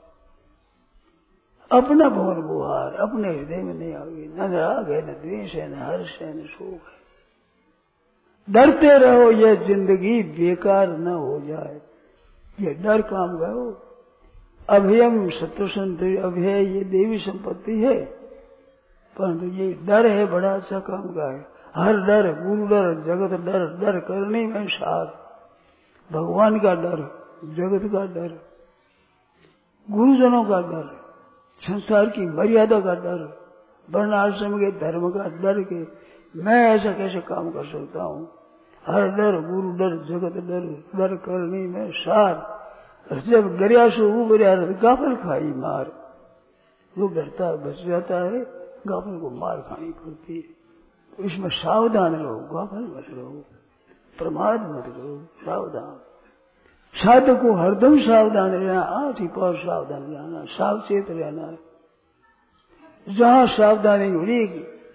अपना भवन बुहार अपने हृदय में नहीं आगे, न राग है न द्वेष है न हर्ष है न शोक है। डरते रहो यह जिंदगी बेकार न हो जाए, ये डर काम गयो। अभयम सत्य संत अभय ये देवी संपत्ति है, परंतु ये डर है बड़ा अच्छा काम का है। हर डर गुरु डर जगत डर, डर करने में सार। भगवान का डर, जगत का डर, गुरुजनों का डर, संसार की मर्यादा का डर, वर्णाश्रम के धर्म का डर के मैं ऐसा कैसे काम कर सकता हूँ। हर डर गुरु डर जगत डर, डर करने में सार। जब डरिया से उबरिया गाफल खाई मार, जो डरता है बच जाता है, गाफल को मार खानी पड़ती है। तो इसमें सावधान रहो, गाफल मत रहो, प्रमाद मत करो, सावधान। साधक को हरदम सावधान रहना, आठ ही पार सावधान रहना, सावचेत रहना है। जहां सावधानी हुई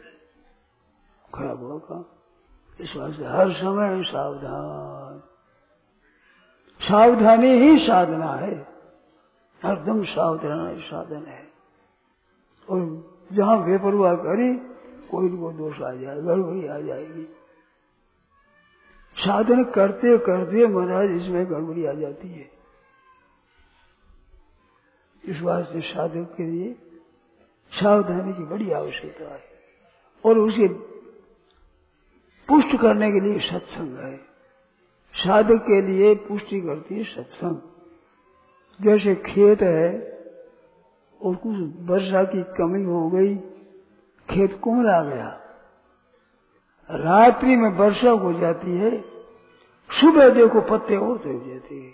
खराब होगा। इस वास्ते हर समय सावधान, सावधानी ही साधना है, हरदम सावधान ही साधन है। और जहां बेपरवाह करी कोई को दोष आ जाए, गड़बड़ी आ जाएगी। साधन करते करते महाराज इसमें गड़बड़ी आ जाती है। इस वास्ते साधक के लिए सावधानी की बड़ी आवश्यकता है। और उसे पुष्ट करने के लिए सत्संग है। साधक के लिए पुष्टि करती है सत्संग। जैसे खेत है और कुछ वर्षा की कमी हो गई, खेत कुमला गया, रात्रि में वर्षा हो जाती है, सुबह देखो पत्ते और हो जाते हैं,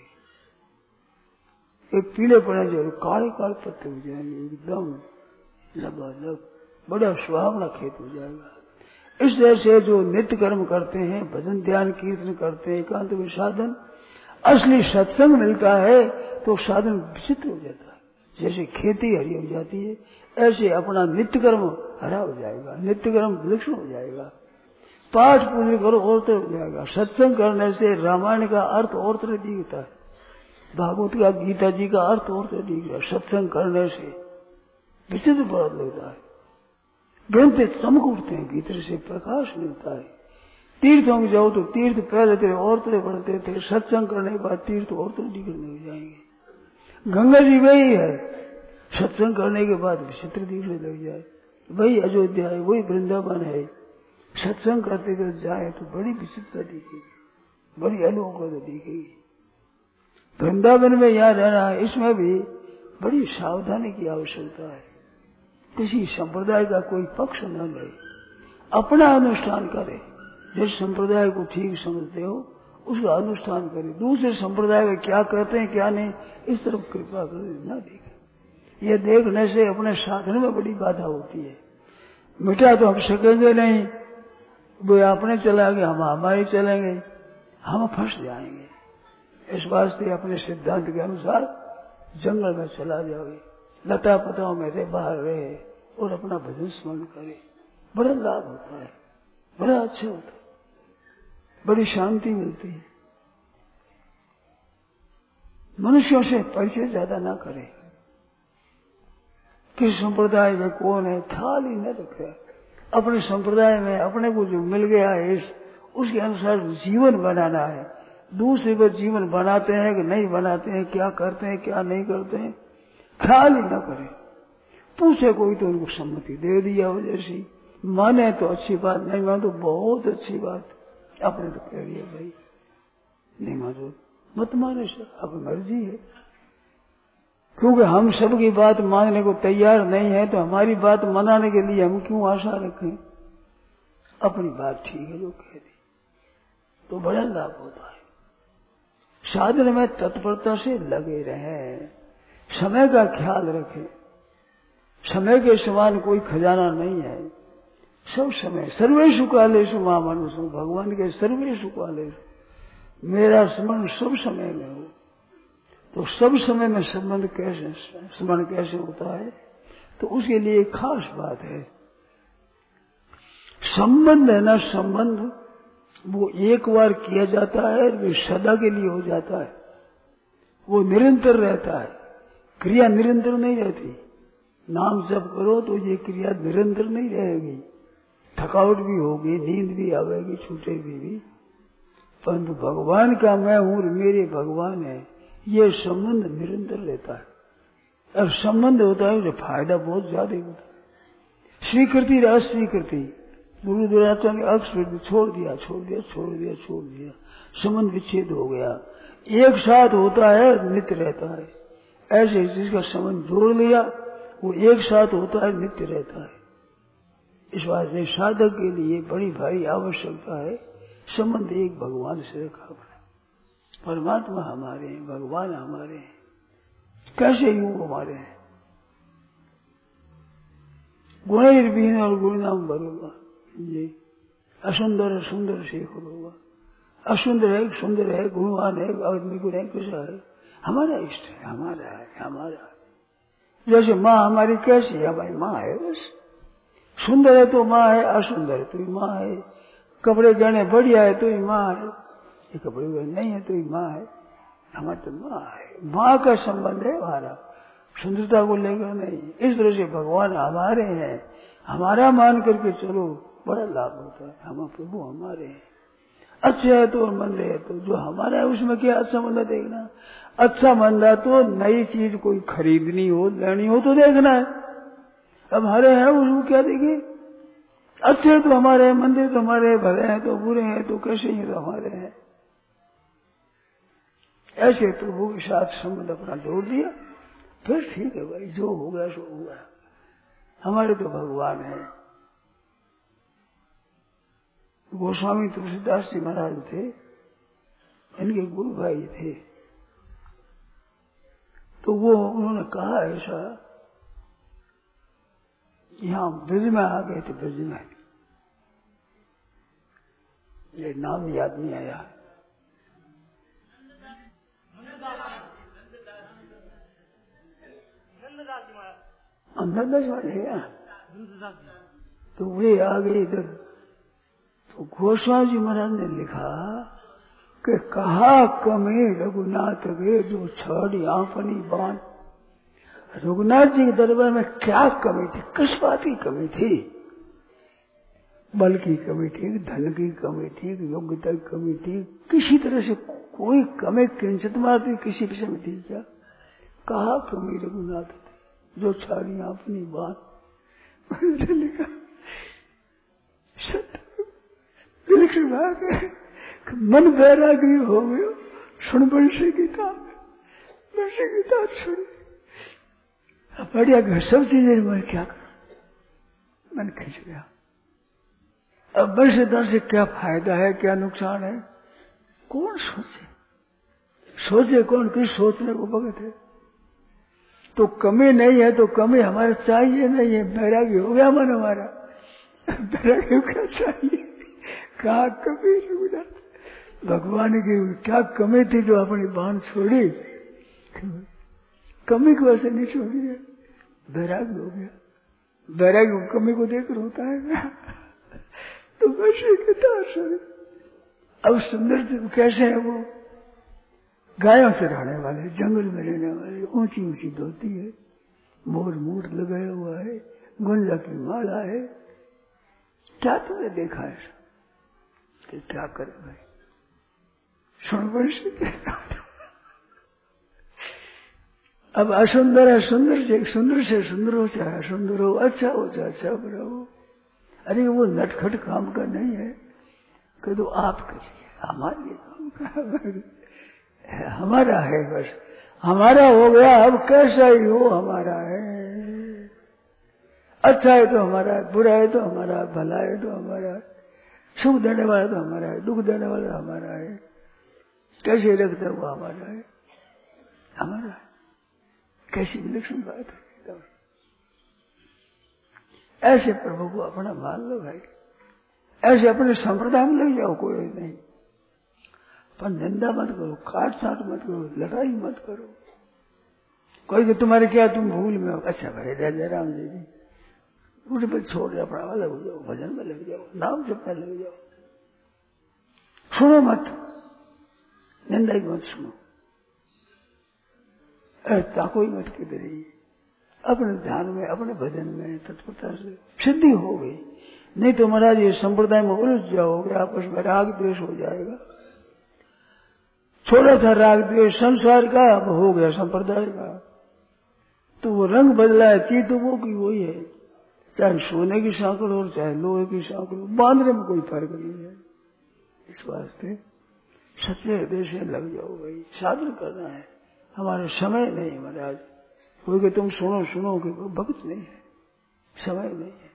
एक पीले पड़े जो काले काले पत्ते हो जाएंगे, एकदम लबालब, बड़ा सुहावना खेत हो जाएगा। इस तरह से जो नित्य कर्म करते हैं, भजन ध्यान कीर्तन करते हैं, एकांत में साधन, असली सत्संग मिलता है तो साधन विचित्र हो जाता है। जैसे खेती हरी हो जाती है, ऐसे अपना नित्य कर्म हरा हो जाएगा, नित्य कर्म विलक्षण हो जाएगा। पाठ पूजन करो और तो हो जाएगा। सत्संग करने से रामायण का अर्थ और तरह दिखता है, भागवत का गीता जी का अर्थ और तरह दिखता है। सत्संग करने से विचित्र बहुत लगता है, ग्रंथ चमक उठते हैं, भीतर से प्रकाश मिलता है। तीर्थों में जाओ तो तीर्थ पहले तेरे और तरह बढ़ते थे, सत्संग करने के बाद तीर्थ और तरह निकलने हो जाएंगे। गंगा जी वही है। सत्संग करने के बाद विचित्र दिखने लग जाए, वही अयोध्या है, वही वृंदावन है। सत्संग करते करते जाए तो बड़ी विचित्रता दिखेगी, बड़ी अलौकिकता दिखेगी। वृंदावन में यहाँ रहना है, इसमें भी बड़ी सावधानी की आवश्यकता है। किसी संप्रदाय का कोई पक्ष न ले, अपना अनुष्ठान करे। जिस संप्रदाय को ठीक समझते हो उसका अनुष्ठान करे। दूसरे संप्रदाय में क्या कहते हैं क्या नहीं, इस तरफ कृपा कर न देखे। ये देखने से अपने साधन में बड़ी बाधा होती है। मिटा तो हम सकेंगे नहीं, वो अपने चला गए, हम हमारे चलेंगे, हम फंस जाएंगे। इस वास्ते अपने सिद्धांत के अनुसार जंगल में चला जाओगे, लता पताओं में रहे, बाहर रहे और अपना भजन स्मरण करे। बड़ा लाभ होता है, बड़ा अच्छा होता है, बड़ी शांति मिलती है। मनुष्यों से परिचय ज्यादा ना करे। किस संप्रदाय में कौन है ख्याल ही न रखे। अपने संप्रदाय में अपने को जो मिल गया है उसके अनुसार जीवन बनाना है। दूसरे को जीवन बनाते हैं कि नहीं बनाते हैं, क्या करते हैं क्या नहीं करते हैं, ख्याल ही न करें। पूछे कोई तो उनको सम्मति दे दिया हो, जैसी माने तो अच्छी बात, नहीं माने तो बहुत अच्छी बात। आपने तो कह दिया भाई, नहीं मानो मत माने, सर अब मर्जी है। क्योंकि हम सबकी बात मानने को तैयार नहीं है तो हमारी बात मनाने के लिए हम क्यों आशा रखें। अपनी बात ठीक है जो कह दी तो बड़ा लाभ होता है। साधन में तत्परता से लगे रहें, समय का ख्याल रखें। समय के समान कोई खजाना नहीं है। सब समय सर्वेषु कालेषु मां मनुष्य, भगवान के सर्वेषु कालेषु मेरा स्मरण सब समय में हो। तो सब समय में संबंध कैसे स्मरण कैसे होता है, तो उसके लिए एक खास बात है। संबंध है ना, संबंध वो एक बार किया जाता है, वो सदा के लिए हो जाता है, वो निरंतर रहता है। क्रिया निरंतर नहीं रहती। नाम जप करो तो ये क्रिया निरंतर नहीं रहेगी, थकावट भी होगी, नींद भी आवेगी, छूटेगी भी। परंतु भगवान का मैं हूं मेरे भगवान है, ये संबंध निरंतर रहता है। अब संबंध होता है जो फायदा बहुत ज्यादा होता है। स्वीकृति अस्वीकृति, गुरु दुराचार्य ने अक्ष छोड़ दिया, संबंध विच्छेद हो गया। एक साथ होता है, नित्य रहता है। ऐसे जिसका संबंध जोड़ लिया वो एक साथ होता है, नित्य रहता है। इस वास्ते साधक के लिए बड़ी भारी आवश्यकता है संबंध एक भगवान से रखा अपना। परमात्मा हमारे हैं, भगवान हमारे हैं, कैसे यूं हमारे हैं। गुणैर्विहीन और गुणनाम बरोगा, ये असुंदर सुंदर शेख होगा। असुंदर है, सुंदर है, गुणवान है और निर्गुण है, कैसा है, हमारा इष्ट है, हमारा है, हमारा है। जैसे माँ हमारी कैसी है, हमारी माँ है बस। सुंदर है तो माँ है, असुंदर है तो ही माँ है। कपड़े गहने बढ़िया है तो ही माँ है, ये कपड़े गहने नहीं है तो ही माँ है। हमारी तो माँ है, माँ का संबंध है हमारा, सुंदरता को लेकर नहीं। इस तरह से भगवान हमारे हैं, हमारा मान करके चलो, बड़ा लाभ होता है। हम प्रभु हमारे हैं, अच्छे है तो मंद है तो जो हमारा है उसमें क्या अच्छा मंदा देखना। अच्छा मंदा तो नई चीज कोई खरीदनी हो लेनी हो तो देखना है। अब हरे हैं उसको क्या देखे। अच्छे तो हमारे हैं, मंदिर तो हमारे, भले हैं तो बुरे हैं तो कैसे ही तो हमारे हैं। ऐसे प्रभु के साथ संबंध अपना जोड़ दिया, फिर ठीक है भाई, जो हो गया सो हुआ। हमारे तो भगवान है। गोस्वामी तुलसीदास जी महाराज थे, इनके गुरु भाई थे। तो वो उन्होंने कहा ऐसा, यहां ब्रज में आ गए थे। ब्रज में ये नाम याद नहीं आया, अंदरदास वाले हैं। तो वे आ गए इधर। तो गोस्वामी जी महाराज ने लिखा कि कहा कमे रघुनाथ गे जो छड़ी आपनी बान। रघुनाथ जी के दरबार में क्या कमी थी, किस बात की कमी थी। बल की कमी थी, धन की कमी थी, योग्यता की कमी थी, किसी तरह से कोई कमी किंचित मात्र किसी विषय में थी क्या, कहा कमी रघुनाथ जो छाड़ी अपनी बात लिखा विलक्षण बात है। मन बैरागी हो गयो सुन बंशी गीता सुन बढ़िया घर सब चीजें मैं क्या करूं मन खिंच गया। अब बंशीधर से क्या फायदा है क्या नुकसान है कौन सोचे कौन किस सोचने को भगत है। तो कमी नहीं है तो कमी हमारे चाहिए नहीं है। बैरागी हो गया मन हमारा बैरागी क्या चाहिए कहा कमी भगवान की क्या कमी थी जो अपनी बाण छोड़ी कमी को ऐसे नहीं छोड़ी है। बैरागी हो गया बैरागी कमी को देखकर होता है तो वैसे कितना अब सुंदर कैसे है वो गायों से रहने वाले जंगल में रहने वाले ऊंची ऊंची धोती है मोर मूर लगाया हुआ है गुंजा की माला है। क्या तुमने देखा है कि क्या करे भाई सुन वंशी अब असुंदर है सुंदर से सुंदर हो चाहे असुंदर हो अच्छा हो चाहे अच्छा बुरा हो। अरे वो नटखट काम का नहीं है कि तो आप करिए हमारे काम हमारा है बस हमारा हो गया अब कैसा ही हो हमारा है। अच्छा है तो हमारा है बुरा है तो हमारा है भला है तो हमारा है सुख देने वाला तो हमारा है दुख देने वाला हमारा है कैसे रखते वो हमारा है कैसी विलक्षण बात है। ऐसे प्रभु को अपना मान लो भाई ऐसे अपने संप्रदाय में लग जाओ कोई नहीं पर निंदा मत करो काट छाट मत करो लड़ाई मत करो। कोई कि तुम्हारे क्या तुम भूल में हो अच्छा भाई जय राम जी उठे पर छोड़ अपना अलग हो जाओ भजन में लग जाओ नाम जपने लग जाओ सुनो मत निंदा ही मत सुनो ताको ही मत किधर ही अपने ध्यान में अपने भजन में तत्परता से सिद्धि हो गई। नहीं तो महाराज ये संप्रदाय में उलझ जाओगे आपस में राग द्वेष हो जाएगा। छोड़ा था राग द्वेष संसार का अब हो गया संप्रदाय का तो वो रंग बदला है चीज तो वो की वही है चाहे सोने की सांकड़ हो चाहे लोहे की सांकड़ हो बांधने में कोई फर्क नहीं है। इस वास्ते सच्चे हृदय से लग जाओ भाई साधन करना है हमारा समय नहीं महाराज कोई कि तुम सुनो कि भक्त नहीं है समय नहीं है।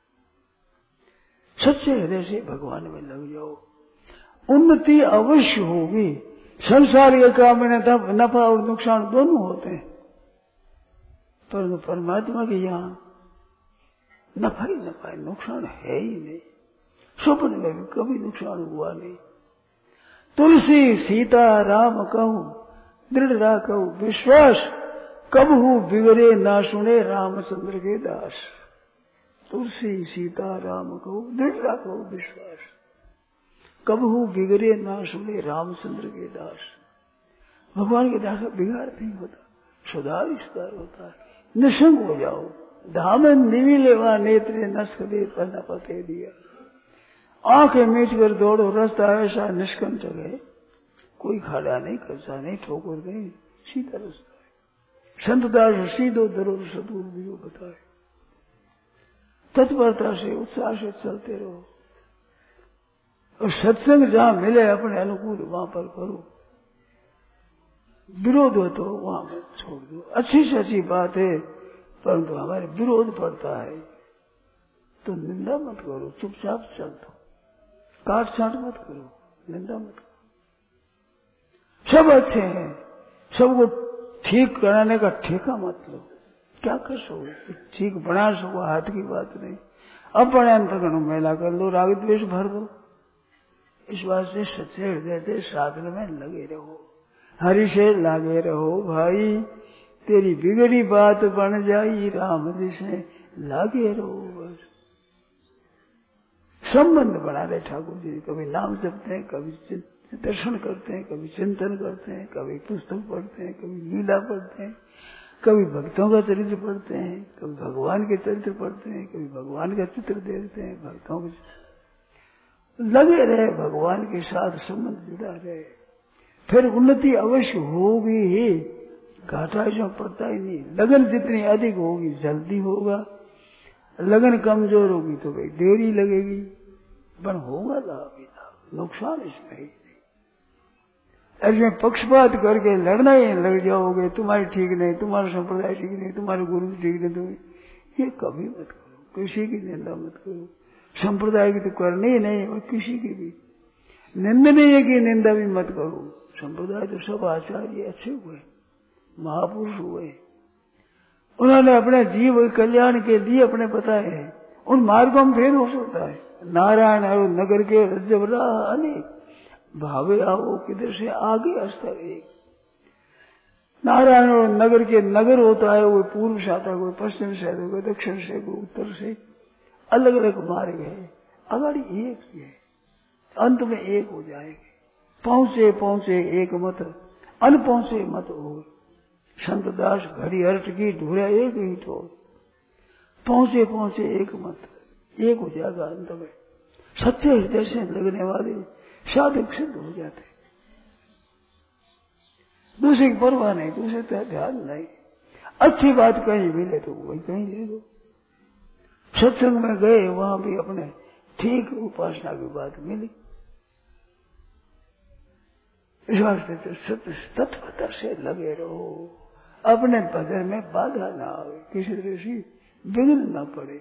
सच्चे हृदय से भगवान में लग जाओ उन्नति अवश्य होगी। संसार के काम में नफा और नुकसान दोनों होते हैं परंतु परमात्मा के यहाँ नफा ही नफा है नुकसान है ही नहीं। स्वप्न में भी कभी नुकसान हुआ नहीं। तुलसी सीता राम कहूं दृढ़ राखो विश्वास कबहू बिगड़े ना सुने रामचंद्र के दास। तुलसी सीता राम कहूं दृढ़ राखो विश्वास कबहू बिगड़े ना सुने रामचंद्र के दास। भगवान के दास का बिगाड़ नहीं होता सुधार सुधार होता है। निशंक हो जाओ धामन निवी लेवा नेत्रे नस्क दे न पते दिया। आंखें मीच कर दौड़ो रास्ता ऐसा निष्कंठ है कोई खाड़ा नहीं खर्चा नहीं ठोकर नहीं सीधा रास्ता है। संतदास सीधो दरो सदूर भी बताए तत्परता से उत्साह से चलते रहो और सत्संग जहां मिले अपने अनुकूल वहां पर करो विरोध हो तो वहां मत छोड़ दो। अच्छी से अच्छी बात है परंतु हमारे विरोध पड़ता है तो निंदा मत करो चुपचाप चल दो काट छाट मत करो निंदा मत करो। सब अच्छे हैं सबको ठीक कराने का ठेका मत लो क्या कर सको ठीक बना सको हाथ की बात नहीं। अपने अंतर्गण मैला कर लो राग द्वेष भर दो। इस बात से सच्चे हृदय से साधन में लगे रहो हरि से लागे रहो भाई तेरी बिगड़ी बात बन जाई राम जी से लागे रहो बस। संबंध बना रहे ठाकुर जी कभी नाम जपते हैं कभी दर्शन करते हैं कभी चिंतन करते हैं कभी पुस्तक पढ़ते हैं कभी लीला पढ़ते हैं कभी भक्तों का चरित्र पढ़ते हैं कभी भगवान के चरित्र पढ़ते हैं कभी भगवान का चित्र देखते हैं भक्तों के लगे रहे भगवान के साथ संबंध जुड़ा रहे फिर उन्नति अवश्य होगी ही। घाटा इसमें पड़ता ही नहीं। लगन जितनी अधिक होगी जल्दी होगा, लगन कमजोर होगी तो भाई देरी लगेगी, पर होगा लाभ ही लाभ, नुकसान इसमें ही नहीं। ऐसे पक्षपात करके लड़ना ही लग जाओगे, तुम्हारी ठीक नहीं, तुम्हारा संप्रदाय ठीक नहीं, तुम्हारे गुरु ठीक नहीं, तुम ये कभी मत करो, किसी की निंदा मत करो। संप्रदाय की तो करनी ही नहीं, और किसी की भी निंदनीय की निंदा भी मत करो। संप्रदाय तो सब आचार्य अच्छे हुए, महापुरुष हुए, उन्होंने अपने जीव कल्याण के लिए अपने बताए हैं। उन मार्गों में भेद हो सकता है। नारायण और नगर के रज्जवरा अनेक, भावे आओ किधर से आगे अस्तर एक। नारायण और नगर के नगर होता है, वो पूर्व से आता है, कोई पश्चिम से, कोई दक्षिण से, कोई उत्तर से, अलग अलग मार्ग है। अगाड़ी एक ही है, अंत में एक हो जाएंगे। पहुंचे पहुंचे एक मत, अन पहुंचे मत हो। संत दास घड़ी अर्थ की ढूंढा एक ही तो, पहुंचे पहुंचे एक मत, एक हो जाएगा अंत में। सच्चे हृदय से लगने वाले साधक सिद्ध हो जाते, दूसरे की परवाह नहीं, दूसरे का ध्यान नहीं। अच्छी बात कहीं मिले तो वही कहीं ले लो। सत्संग में गए, वहां भी अपने ठीक उपासना की बात मिली। इस वास्ते सत्य तत्परता से लगे रहो, अपने भजन में बाधा ना आवे, किसी तरह से विघ्न ना पड़े।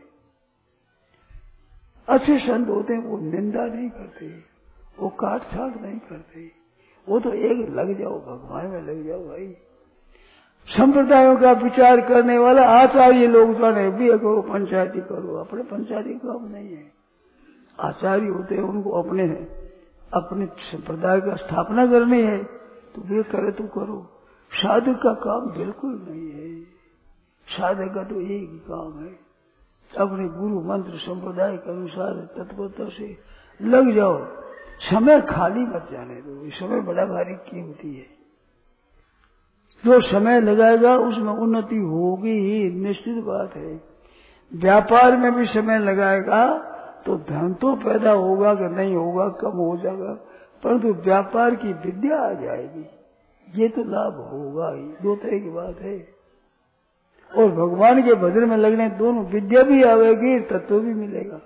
अच्छे संत होते हैं, वो निंदा नहीं करते, वो काट छाट नहीं करते, वो तो एक लग जाओ, भगवान में लग जाओ भाई। संप्रदायों का विचार करने वाला आचार्य लोग जाने भी करो, पंचायती करो, अपने पंचायती काम नहीं है। आचार्य होते हैं, उनको अपने संप्रदाय का स्थापना करनी है तो वे करे तो करो। साधक का काम बिल्कुल नहीं है। साधक का तो एक ही काम है, अपने गुरु मंत्र संप्रदाय के अनुसार तत्परता से लग जाओ। समय खाली मत जाने दो, समय बड़ा भारी कीमती है। जो समय लगाएगा उसमें उन्नति होगी ही, निश्चित बात है। व्यापार में भी समय लगाएगा तो धन तो पैदा होगा कि नहीं होगा, कम हो जाएगा, परंतु व्यापार की विद्या आ जाएगी, ये तो लाभ होगा ही। दो तरह की बात है। और भगवान के भजन में लगने दोनों, विद्या भी आवेगी, तत्व भी मिलेगा।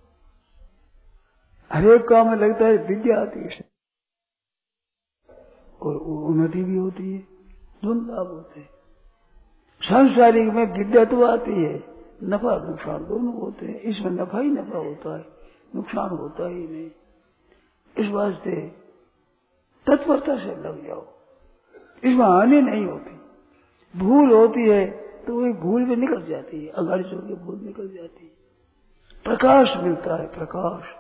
हर एक काम में लगता है विद्या आती है और उन्नति भी होती है, दोनों लाभ होते हैं। सांसारिक में विद्या तो आती है, नफा नुकसान दोनों होते हैं। इसमें नफा ही नफा होता है, नुकसान होता ही नहीं। इस वास्ते तत्परता से लग जाओ, इसमें हानि नहीं होती। भूल होती है तो वही भूल भी निकल जाती है, अगाड़ी चल के भूल निकल जाती है। प्रकाश मिलता है, प्रकाश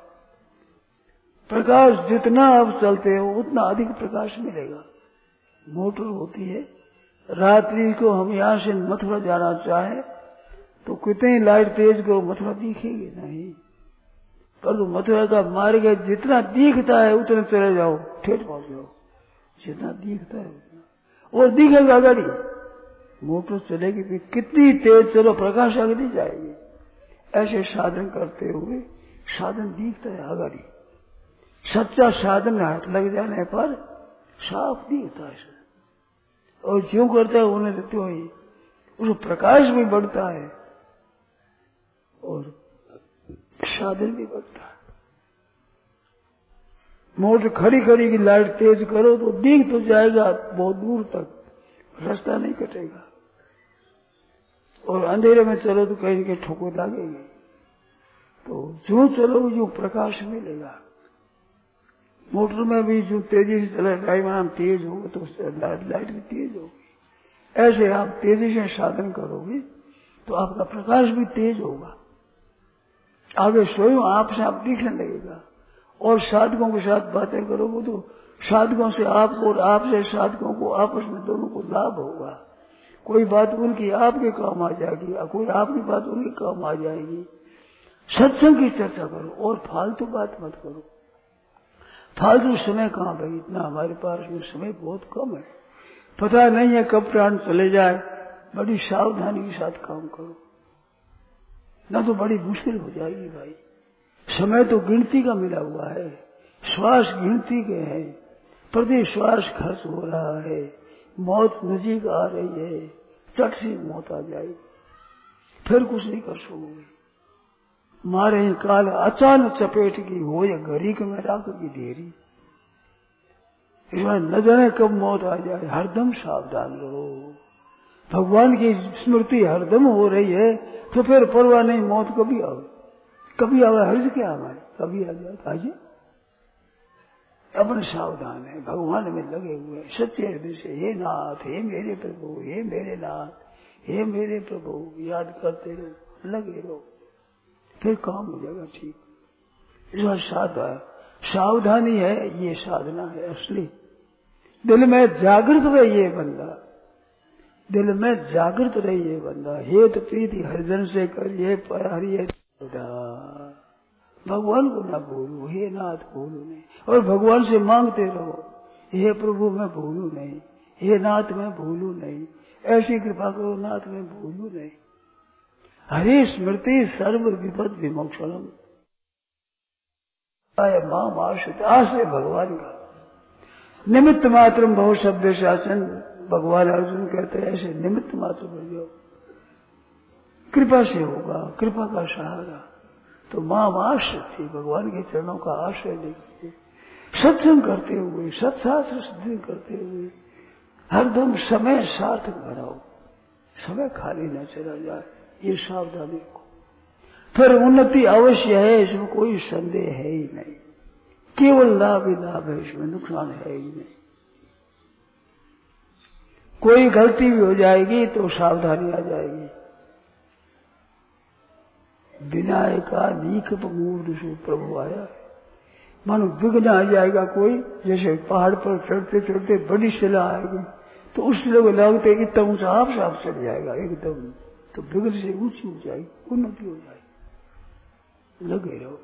जितना आप चलते हो उतना अधिक प्रकाश मिलेगा। मोटर होती है, रात्रि को हम यहाँ से मथुरा जाना चाहे तो कितनी लाइट तेज करो, मथुरा दिखेगी नहीं। पर तो मथुरा का मार्ग जितना दिखता है उतना चले जाओ, ठेठ पहुंच जाओ, जितना दिखता है उतना। और दिखेगा गाड़ी, मोटर चलेगी भी कितनी तेज चलो, प्रकाश आगे नहीं जाएगी। ऐसे साधन करते हुए साधन दिखता है आगाड़ी। सच्चा साधन हाथ लग जाने पर साफ दिखता है, और ज्यों करता है उन्हें देते हो ही उसको प्रकाश भी बढ़ता है और साधन भी बढ़ता है। मोटर खड़ी की लाइट तेज करो तो दिख तो जाएगा बहुत दूर तक, रास्ता नहीं कटेगा। और अंधेरे में चलो तो कहीं न कहीं ठोकर लगेगी। तो जो चलो जो प्रकाश मिलेगा। मोटर में भी जो तेजी से चले, ड्राइवर तेज होगा तो लाइट भी तेज होगी। ऐसे आप तेजी से साधन करोगे तो आपका प्रकाश भी तेज होगा, आगे स्वयं आपसे आप दिखने लगेगा। और साधकों के साथ बातें करोगे तो साधकों से आपको और आपसे साधकों को आपस में दोनों को लाभ होगा। कोई बात उनकी आपके काम आ जाएगी, कोई आपकी बात उनके काम आ जाएगी। सत्संग की चर्चा करो और फालतू बात मत करो। फालतू समय कहाँ भाई, इतना हमारे पास में समय बहुत कम है, पता नहीं है कब प्राण चले जाए। बड़ी सावधानी के साथ काम करो, ना तो बड़ी मुश्किल हो जाएगी भाई। समय तो गिनती का मिला हुआ है, श्वास गिनती के हैं, प्रति श्वास खर्च हो रहा है, मौत नजीक आ रही है, चट से मौत आ जाएगी, फिर कुछ नहीं कर सकोगे। मारे ही काल अचानक चपेट की हो या घड़ी के में राख की देरी, इसमें न जाने कब मौत आ जाए, हरदम सावधान रहो। भगवान की स्मृति हरदम हो रही है तो फिर परवाह नहीं, मौत कभी आवे, कभी आवे, हर्ज क्या हमारे, कभी आ जाए। आज अपने सावधान है, भगवान में लगे हुए सच्चे हृदय से, हे नाथ, हे मेरे प्रभु, हे मेरे नाथ, हे मेरे प्रभु, याद करते रहो, लगे रहो, फिर काम हो जाएगा ठीक। इसका सावधानी है, ये साधना है असली। दिल में जागृत रहिए बंदा, दिल में जागृत रहिए बंदा, हेत प्रीति हरिजन से करिए पर हरिये भगवान को ना भूलू, हे नाथ भूलू नहीं। और भगवान से मांगते रहो, हे प्रभु मैं भूलू नहीं, हे नाथ मैं भूलू नहीं, ऐसी कृपा करो नाथ मैं भूलू नहीं। हरे स्मृति सर्व विपद विमोक्षणम, मां आश्रित, आश्रय भगवान का। निमित्त मात्र बहु शब्द शासन, भगवान अर्जुन कहते हैं ऐसे निमित्त मात्र बन जाओ, कृपा से होगा, कृपा का सहारा। तो मां आश्रय थी, भगवान के चरणों का आश्रय लेकर सत्संग करते हुए, सत्शास्त्र सिद्धि करते हुए हरदम समय सार्थक बनाओ, समय खाली न चला जाए, ये सावधानी को। फिर उन्नति अवश्य है, इसमें कोई संदेह है ही नहीं, केवल लाभ ही लाभ है, इसमें नुकसान है ही नहीं। कोई गलती भी हो जाएगी तो सावधानी आ जाएगी। विनायका नीकप मूर्ध से प्रभु आया, मानो विघ्न आ जाएगा कोई, जैसे पहाड़ पर चढ़ते चढ़ते बड़ी शिला आएगी तो उस शिला को लगते एकदम ऊंचा आप साफ चढ़ जाएगा एकदम, तो विघ्न से ऊंची हो जाएगी, उन्नति हो जाएगी। लगे रहो,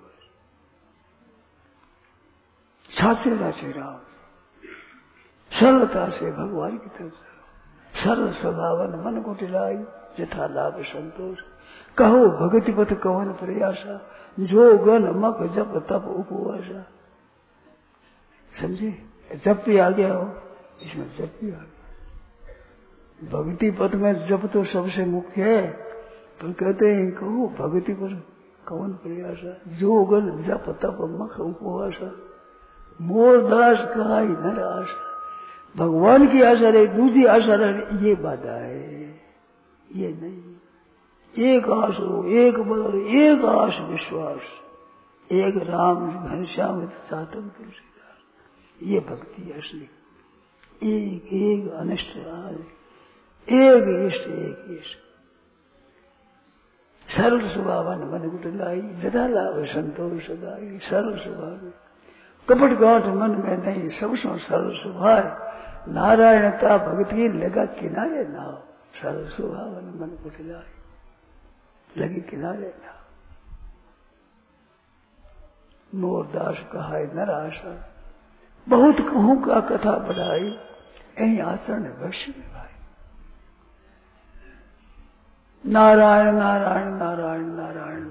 छाछे राचे राम, सरलता से भगवान की तरफ सरल स्वभावन मन को टिलाई, यथा लाभ संतोष, कहो भगति पथ कवन प्रयासा, जो गण मक जप तप उपवासा। समझे, जप भी आ गया हो, इसमें जप भी आ गया। भक्ति पथ में जप तो सबसे मुख्य है, तो कहते हैं कहो भक्ति पथ कवन प्रयासा, जो गण जप तप मख उपवासा, मोर दास कहा नर आशा। भगवान की आशा रहे, दूसरी आशा रहे, ये बाधा है, ये नहीं। एक आश हो, एक बल, एक आश विश्वास, एक राम घनश्याम सातम तुलसीदास, ये भक्ति असली। एक एक अनिष्ट एक इष्ट एक इष्ट, सरल स्वभावन मन कुटलाई, जदा लाभ संतोष सदाई। सरल स्वभाव, कपट गांठ मन में नहीं, सबसों सरल स्वभाव, नारायणता भक्ति लगा किनारे नाव, सरल स्वभावन मन कुटलाई, लगी किनारे नाव। मोरदास कहा नर आशा, बहुत कहूं का कथा बढ़ाई, यही आचरण वैश्य में भाई। नारायण नारायण नारायण नारायण